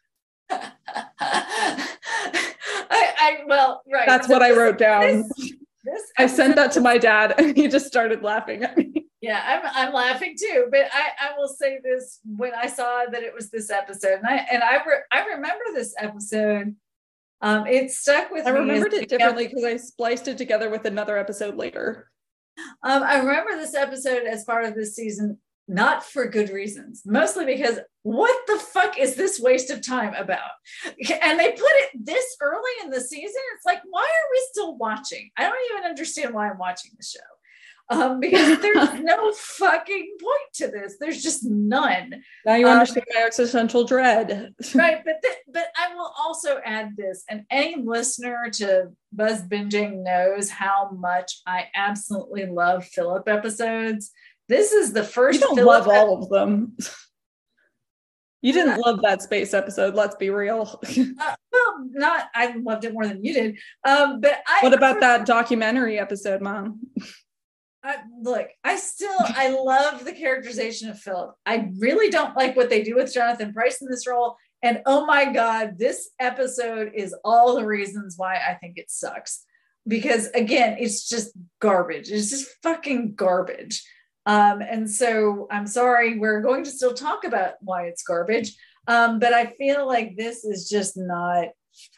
I, I, well, right. That's so what this, I wrote down. This, this I sent that to my dad, and he just started laughing at me. Yeah, I'm I'm laughing too, but I, I will say this: when I saw that it was this episode, and I and I re- I remember this episode, um, it stuck with I me. I remembered it differently because I spliced it together with another episode later. Um, I remember this episode as part of this season, not for good reasons, mostly because what the fuck is this waste of time about? And they put it this early in the season. It's like, why are we still watching? I don't even understand why I'm watching the show. Um, because there's no fucking point to this. There's just none. Now you um, understand my existential dread. Right, but th- but I will also add this, and any listener to Buzz Binging knows how much I absolutely love Philip episodes. This is the first. You don't Philip love all of them. You didn't uh, love that space episode. Let's be real. uh, well, not. I loved it more than you did. Um, but I. What about that documentary episode, Mom? I, look, I still, I love the characterization of Philip. I really don't like what they do with Jonathan Pryce in this role. And oh my God, this episode is all the reasons why I think it sucks. Because again, it's just garbage. It's just fucking garbage. Um, and so I'm sorry, we're going to still talk about why it's garbage. Um, but I feel like this is just not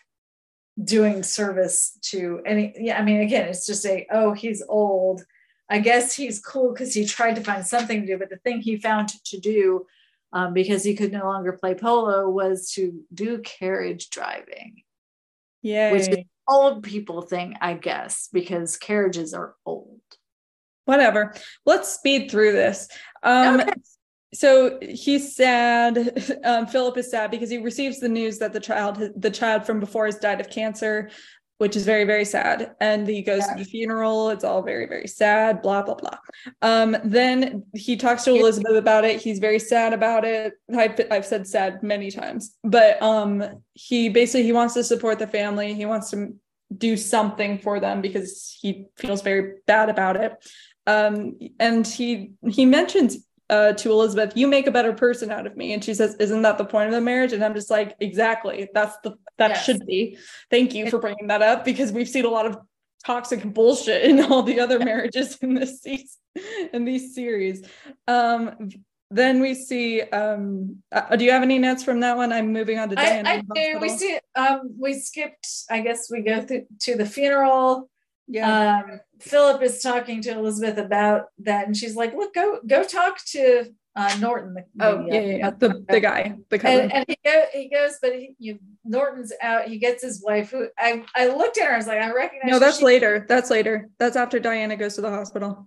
doing service to any, yeah, I mean, again, it's just a, oh, he's old. I guess he's cool because he tried to find something to do, but the thing he found to do, um, because he could no longer play polo, was to do carriage driving. Yay. Which is an old people thing, I guess, because carriages are old. Whatever. Let's speed through this. Um, okay. So he's sad. Um, Philip is sad because he receives the news that the child, the child from before has died of cancer, which is very, very sad. And he goes yeah. to the funeral. It's all very, very sad, blah, blah, blah. Um, then he talks to Elizabeth about it. He's very sad about it. I've, I've said sad many times, but um, he basically, he wants to support the family. He wants to do something for them because he feels very bad about it. Um, and he, he mentions Uh, to Elizabeth, you make a better person out of me. And she says, isn't that the point of the marriage? And I'm just like, exactly. That's the, that yes. should be. Thank you for bringing that up, because we've seen a lot of toxic bullshit in all the other marriages in this season, in these series. Um, then we see, um, uh, do you have any notes from that one? I'm moving on to Diana. I, I do. We see, um, we skipped, I guess we go through to the funeral. Yeah. Um, Philip is talking to Elizabeth about that, and she's like, look, go go talk to uh, Norton. The, oh, yeah, yeah, yeah. The, the guy. The cousin. And, and he, go, he goes, but he, you, Norton's out. He gets his wife, who I, I looked at her, I was like, I recognize No, that's she, later. That's later. That's after Diana goes to the hospital.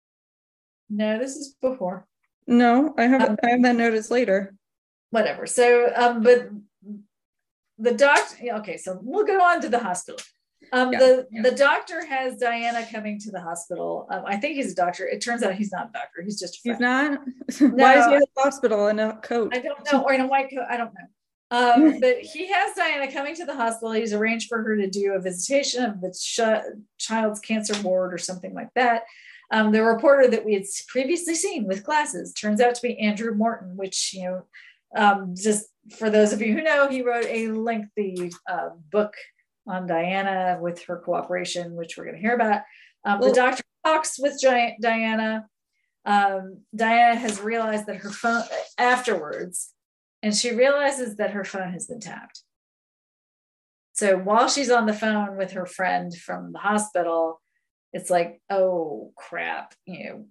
No, this is before. No, I have um, I have that notice later. Whatever. So, um, but the doctor, okay, so we'll go on to the hospital. Um, yeah, the, yeah. the doctor has Diana coming to the hospital. Um, I think he's a doctor. It turns out he's not a doctor. He's just a friend. He's not? No, why is he at the hospital in a coat? I don't know. Or in a white coat. I don't know. Um, but he has Diana coming to the hospital. He's arranged for her to do a visitation of the ch- child's cancer ward or something like that. Um, the reporter that we had previously seen with glasses turns out to be Andrew Morton, which, you know, um, just for those of you who know, he wrote a lengthy uh, book on Diana with her cooperation, which we're going to hear about. Um, the doctor talks with Gi- Diana. Um, Diana has realized that her phone afterwards, and she realizes that her phone has been tapped. So while she's on the phone with her friend from the hospital, it's like, oh crap, you know,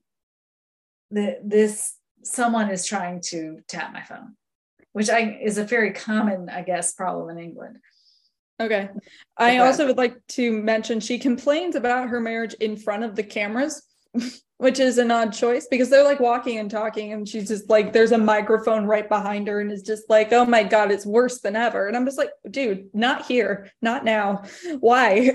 the, this, someone is trying to tap my phone, which I is a very common, I guess, problem in England. Okay. I also would like to mention she complains about her marriage in front of the cameras, which is an odd choice because they're like walking and talking, and she's just like, there's a microphone right behind her and is just like, oh my God, it's worse than ever. And I'm just like, dude, not here, not now. Why?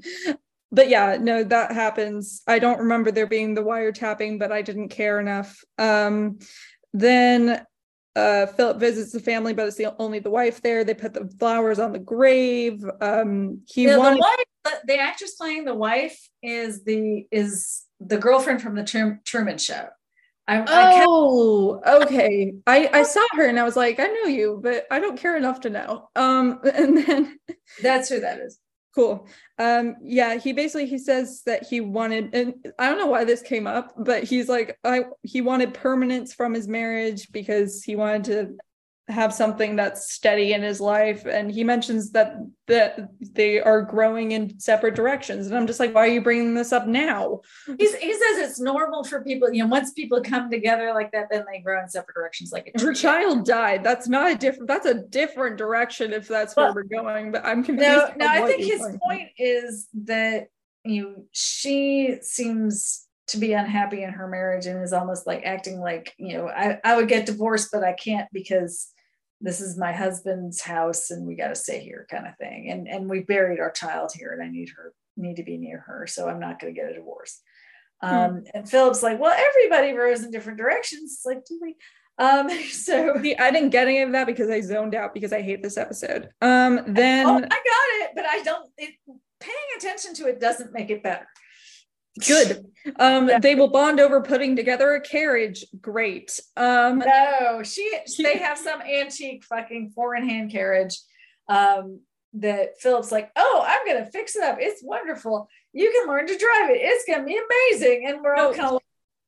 But yeah, no, that happens. I don't remember there being the wiretapping, but I didn't care enough. Um, then Uh, Philip visits the family, but it's the only the wife there. They put the flowers on the grave. Um, he yeah, wanted- the wife, the actress playing the wife is the is the girlfriend from the Trum- Truman Show. I, oh, I okay. I I saw her and I was like, I know you, but I don't care enough to know. Um, and then that's who that is. Cool. Um, yeah, he basically, he says that he wanted, and I don't know why this came up, but he's like, I, he wanted permanence from his marriage because he wanted to have something that's steady in his life. And he mentions that, that they are growing in separate directions. And I'm just like, why are you bringing this up now? He's, he says it's normal for people, you know, once people come together like that, then they grow in separate directions. Like a her child died. That's not a different, that's a different direction if that's well, where we're going, but I'm confused. No, no, I think his point is that, you know, she seems to be unhappy in her marriage and is almost like acting like, you know, I, I would get divorced, but I can't because this is my husband's house and we got to stay here kind of thing. And, and we buried our child here and I need her, need to be near her. So I'm not going to get a divorce. Um, hmm. And Philip's like, well, everybody grows in different directions. It's like, do we? Um, so See, I didn't get any of that because I zoned out because I hate this episode. Um, then oh, I got it, but I don't, it, paying attention to it doesn't make it better. Good. Um, yeah. They will bond over putting together a carriage. Great. Um, no, she, they have some antique fucking foreign hand carriage um, that Philip's like, oh, I'm going to fix it up. It's wonderful. You can learn to drive it. It's going to be amazing. And we're all no, kind of like,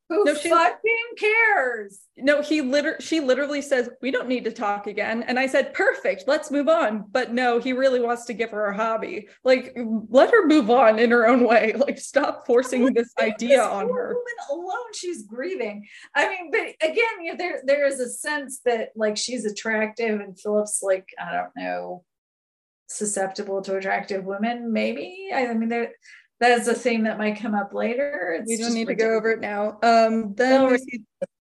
Who No, she, fucking cares? no, he literally, she literally says, we don't need to talk again. And I said, perfect, let's move on. But no, he really wants to give her a hobby. Like, let her move on in her own way. Like, stop forcing Let this idea this on poor her. woman alone. She's grieving. I mean, but again, you know, there there is a sense that like she's attractive, and Philip's like, I don't know, susceptible to attractive women. Maybe. I, I mean, there. That's a thing that might come up later. It's We don't just need ridiculous. to go over it now. Um, then we see,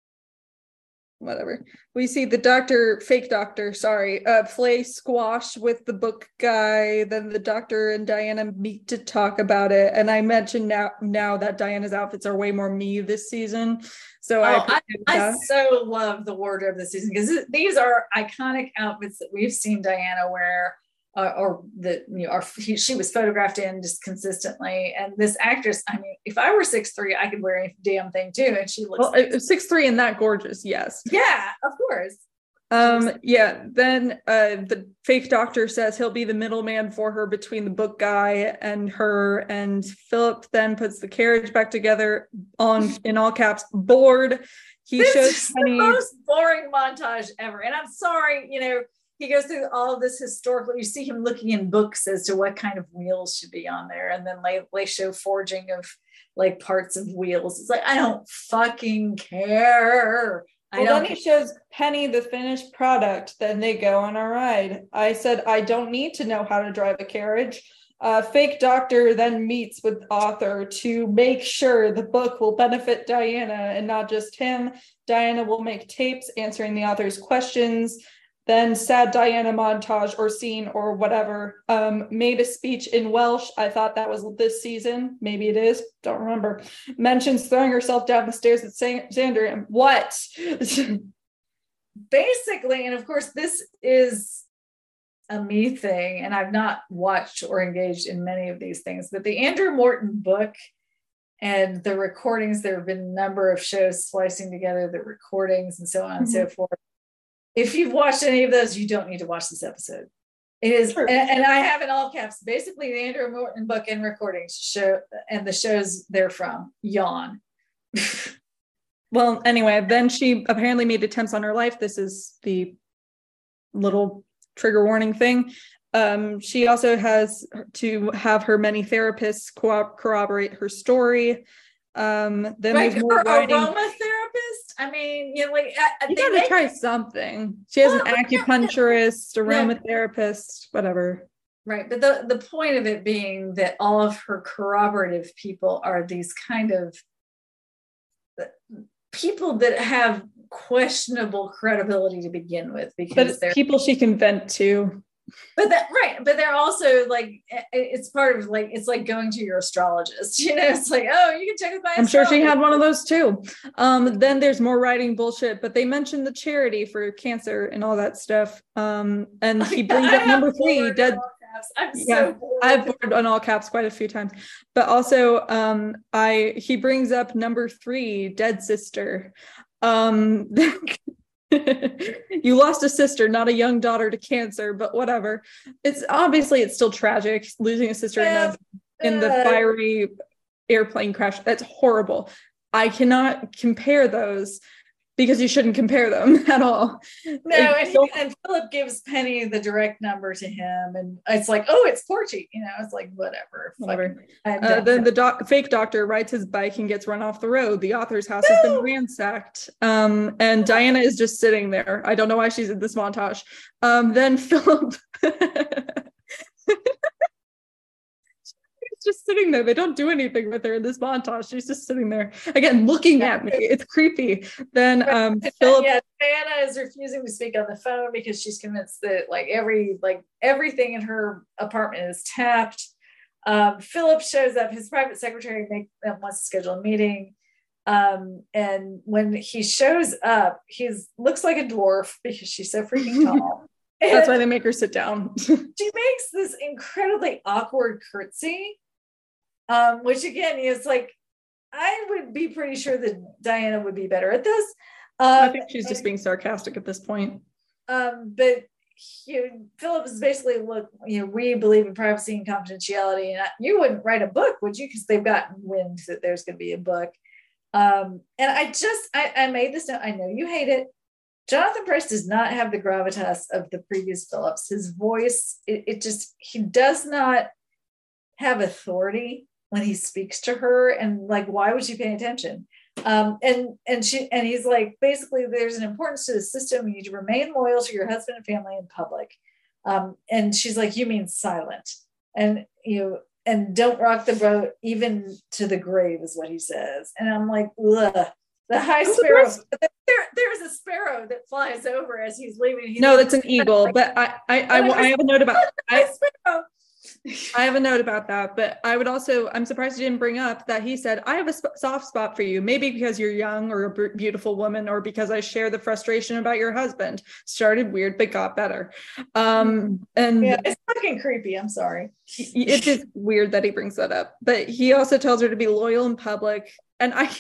whatever. We see the doctor, fake doctor, sorry, uh, play squash with the book guy. Then the doctor and Diana meet to talk about it. And I mentioned now, now that Diana's outfits are way more me this season. So oh, I, I, I so love the wardrobe this season because these are iconic outfits that we've seen Diana wear. Uh, or that you know, or he, she was photographed in just consistently. And this actress, I mean, if I were six three, I could wear any damn thing too. And she looks well, like, six three and that gorgeous, yes. Yeah, of course. Um, yeah, then uh, the fake doctor says he'll be the middleman for her between the book guy and her, and Philip then puts the carriage back together on, in all caps, bored. He this shows is Penny, the most boring montage ever. And I'm sorry, you know, he goes through all of this historical, you see him looking in books as to what kind of wheels should be on there. And then they, they show forging of like parts of wheels. It's like, I don't fucking care. I well, don't then he shows Penny the finished product. Then they go on a ride. I said, I don't need to know how to drive a carriage. Uh, fake doctor then meets with author to make sure the book will benefit Diana and not just him. Diana will make tapes answering the author's questions. Then sad Diana montage or scene or whatever, um, made a speech in Welsh. I thought that was this season. Maybe it is. Don't remember. Mentions throwing herself down the stairs at Xander. And what? Basically, and of course, this is a me thing, and I've not watched or engaged in many of these things, but the Andrew Morton book and the recordings, there have been a number of shows splicing together the recordings and so on and mm-hmm. so forth. If you've watched any of those, you don't need to watch this episode. It is, sure. and, and I have in all caps, basically the Andrew Morton book and recordings show, and the shows they're from, yawn. Well, anyway, then she apparently made attempts on her life. This is the little trigger warning thing. Um, she also has to have her many therapists co- corroborate her story. Um, then right, there's more her writing. Aromatherapist. I mean, you know, like uh, you gotta try it. something. She has well, an acupuncturist, no, aromatherapist, whatever. Right, but the the point of it being that all of her corroborative people are these kind of people that have questionable credibility to begin with, because but they're people she can vent to. But that right, but they're also like, it's part of like, it's like going to your astrologist, you know, it's like, oh, you can check with my I'm sure she had one of those too. Um, then there's more writing bullshit, but they mentioned the charity for cancer and all that stuff. Um, and he brings up number three, dead. I'm yeah, so bored. I've bored on all caps quite a few times, but also um, I he brings up number three, dead sister. Um, you lost a sister, not a young daughter, to cancer, but whatever. It's obviously it's still tragic losing a sister in, a, in the fiery airplane crash. That's horrible. I cannot compare those because you shouldn't compare them at all. No, like, and, he, and Philip gives Penny the direct number to him, and it's like, oh, it's Porchy, you know, it's like whatever. Whatever. Uh, then the doc- fake doctor rides his bike and gets run off the road. The author's house no! has been ransacked, um, and Diana is just sitting there. I don't know why she's in this montage. Um, then Philip. just sitting there. They don't do anything with her in this montage. She's just sitting there again looking at me. It's creepy. Then um Philip yeah, Diana is refusing to speak on the phone because she's convinced that like every like everything in her apartment is tapped. um Philip shows up, his private secretary make, wants to schedule a meeting, um and when he shows up, he's looks like a dwarf because she's so freaking tall. That's why they make her sit down. She makes this incredibly awkward curtsy, um, which again is like, I would be pretty sure that Diana would be better at this. Um, I think she's just being sarcastic at this point. Um, but he, Philip is basically, look, you know, we believe in privacy and confidentiality, and you wouldn't write a book, would you? Because they've gotten wind that there's going to be a book. Um, and I just, I, I made this note. I know you hate it. Jonathan Pryce does not have the gravitas of the previous Phillips. His voice, it, it just, he does not have authority when he speaks to her. And like, why would she pay attention? Um, and and she and he's like, basically, there's an importance to the system. You need to remain loyal to your husband and family in public. Um, and she's like, you mean silent? And you know, and don't rock the boat even to the grave is what he says. And I'm like, ugh. The high sparrow. There, there's a sparrow that flies over as he's leaving. He's no, like, that's an eagle. But I, I, I, I, I have a note about. I, I have a note about that. But I would also. I'm surprised you didn't bring up that he said, "I have a sp- soft spot for you. Maybe because you're young or a b- beautiful woman, or because I share the frustration about your husband. Started weird, but got better." Um, and yeah, it's fucking creepy. I'm sorry. It's just weird that he brings that up. But he also tells her to be loyal in public, and I.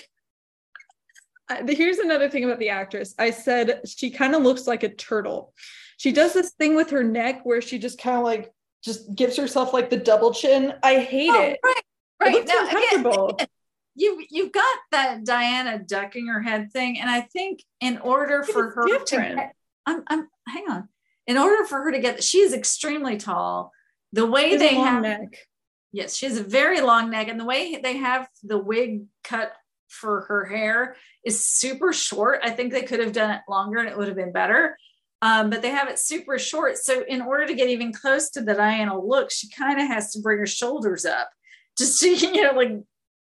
Here's another thing about the actress. I said she kind of looks like a turtle. She does this thing with her neck where she just kind of like just gives herself like the double chin. I hate oh, it. Right, right. It looks now, uncomfortable. Again, you you've got that Diana ducking her head thing, and I think in order for it's her different. to get, I'm I'm hang on. In order for her to get, she is extremely tall. The way She's they a long have neck. Yes, she has a very long neck, and the way they have the wig cut for her hair is super short. I think they could have done it longer and it would have been better. Um, but they have it super short. So in order to get even close to the Diana look, she kind of has to bring her shoulders up just to, you know, like,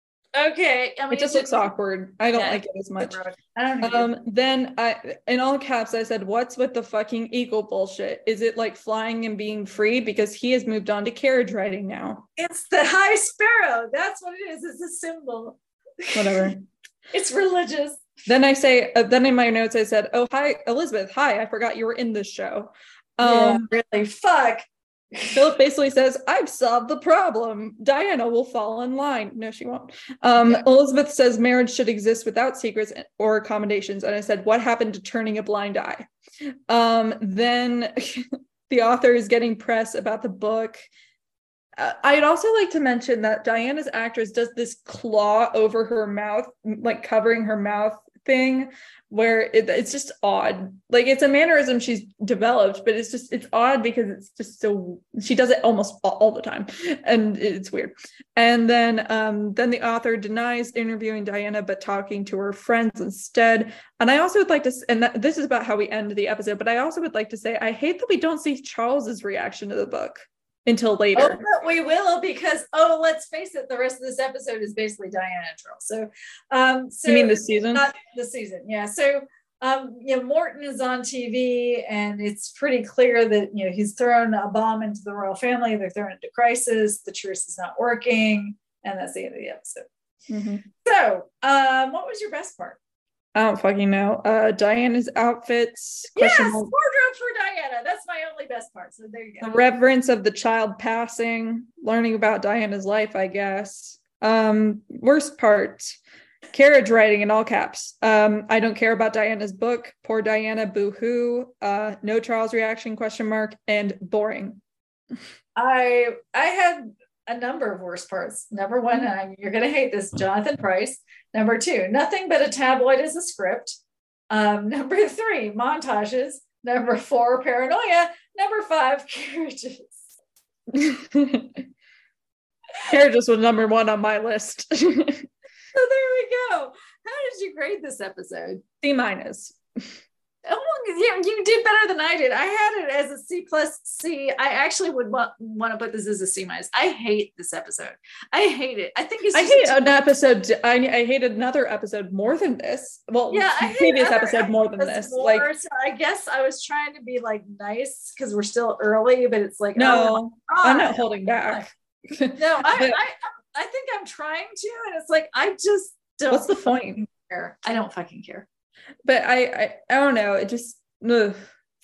okay. I mean, it just looks awkward. I don't yeah, like it as much. I don't um, then I, in all caps, I said, what's with the fucking eagle bullshit? Is it like flying and being free? Because he has moved on to carriage riding now. It's the high sparrow. That's what it is. It's a symbol. Whatever. It's religious. Then I say, uh, then in my notes, I said, oh, hi, Elizabeth. Hi, I forgot you were in this show. Um, yeah, really, fuck. Philip basically says, I've solved the problem. Diana will fall in line. No, she won't. Um, yeah. Elizabeth says marriage should exist without secrets or accommodations. And I said, what happened to turning a blind eye? Um, then the author is getting press about the book. Uh, I'd also like to mention that Diana's actress does this claw over her mouth, like covering her mouth thing, where it, it's just odd. Like it's a mannerism she's developed, but it's just, it's odd because it's just so, she does it almost all, all the time. And it's weird. And then, um, then the author denies interviewing Diana, but talking to her friends instead. And I also would like to, and that, this is about how we end the episode, but I also would like to say, I hate that we don't see Charles's reaction to the book until later. Oh, but we will, because oh, let's face it, the rest of this episode is basically Diana and Charles. So, um, so you mean this season? Not the season, yeah. So, um, you know, Morton is on T V, and it's pretty clear that you know he's thrown a bomb into the royal family. They're thrown into crisis. The truce is not working, and that's the end of the episode. Mm-hmm. So, um, what was your best part? I don't fucking know. Uh, Diana's outfits. Yes, wardrobe for Diana. That's my only best part. So there you go. The reverence of the child passing, learning about Diana's life, I guess. Um, worst part, carriage riding in all caps. Um, I don't care about Diana's book. Poor Diana, boo-hoo. Uh, no Charles reaction, question mark, and boring. I I had a number of worst parts. Number one, and you're going to hate this, Jonathan Pryce. Number two, nothing but a tabloid as a script. Um, number three, montages. Number four, paranoia. Number five, carriages. Carriages was number one on my list. So there we go. How did you grade this episode? C minus. Oh, yeah, you did better than I did. I had it as a C plus C. I actually would want, want to put this as a C minus. I hate this episode. I hate it. I think it's. I hate an episode. I, I hated another episode more than this. Well, yeah, I previous episode more than this. More, like, so I guess I was trying to be like nice because we're still early, but it's like no, oh I'm not holding back. No, I, but, I, I think I'm trying to, and it's like I just don't. What's the point? Care. I don't fucking care. But I, I, I don't know. It just, ugh.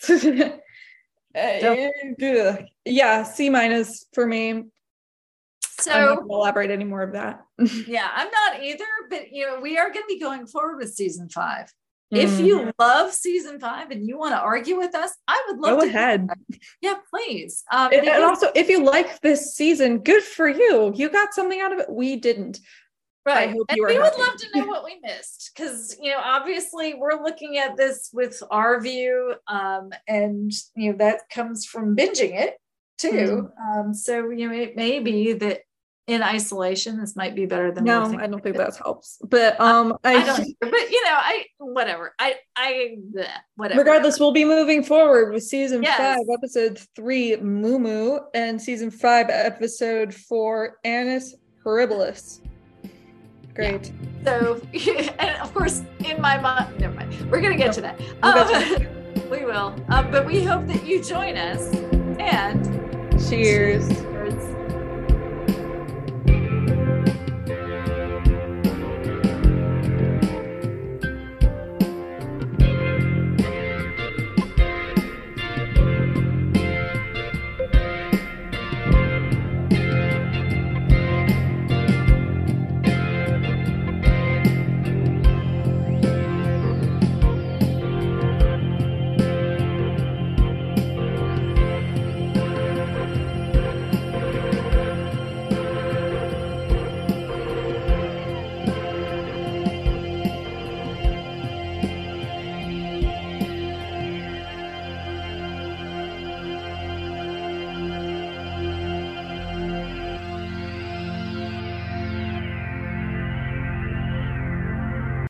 Yeah, C minus for me. So I'm not going to elaborate any more of that. Yeah, I'm not either. But you know, we are going to be going forward with season five. Mm. If you love season five and you want to argue with us, I would love go to ahead. Yeah, please. Um, and, and also, if you like this season, good for you. You got something out of it. We didn't. Right. I hope and you are we happy. would love to know what we missed, because, you know, obviously we're looking at this with our view, um, and, you know, that comes from binging it too. Mm. Um, so, you know, it may be that in isolation, this might be better than no, I don't think that helps. But um, I, I don't. But you know, I whatever. I I whatever. Regardless, we'll be moving forward with season yes. five, episode three, Moo Moo, and season five, episode four, Annus Horribilis. Great. Yeah. So, and of course, in my mind, never mind. We're gonna get to that. Um, we will. Um, but we hope that you join us. And cheers.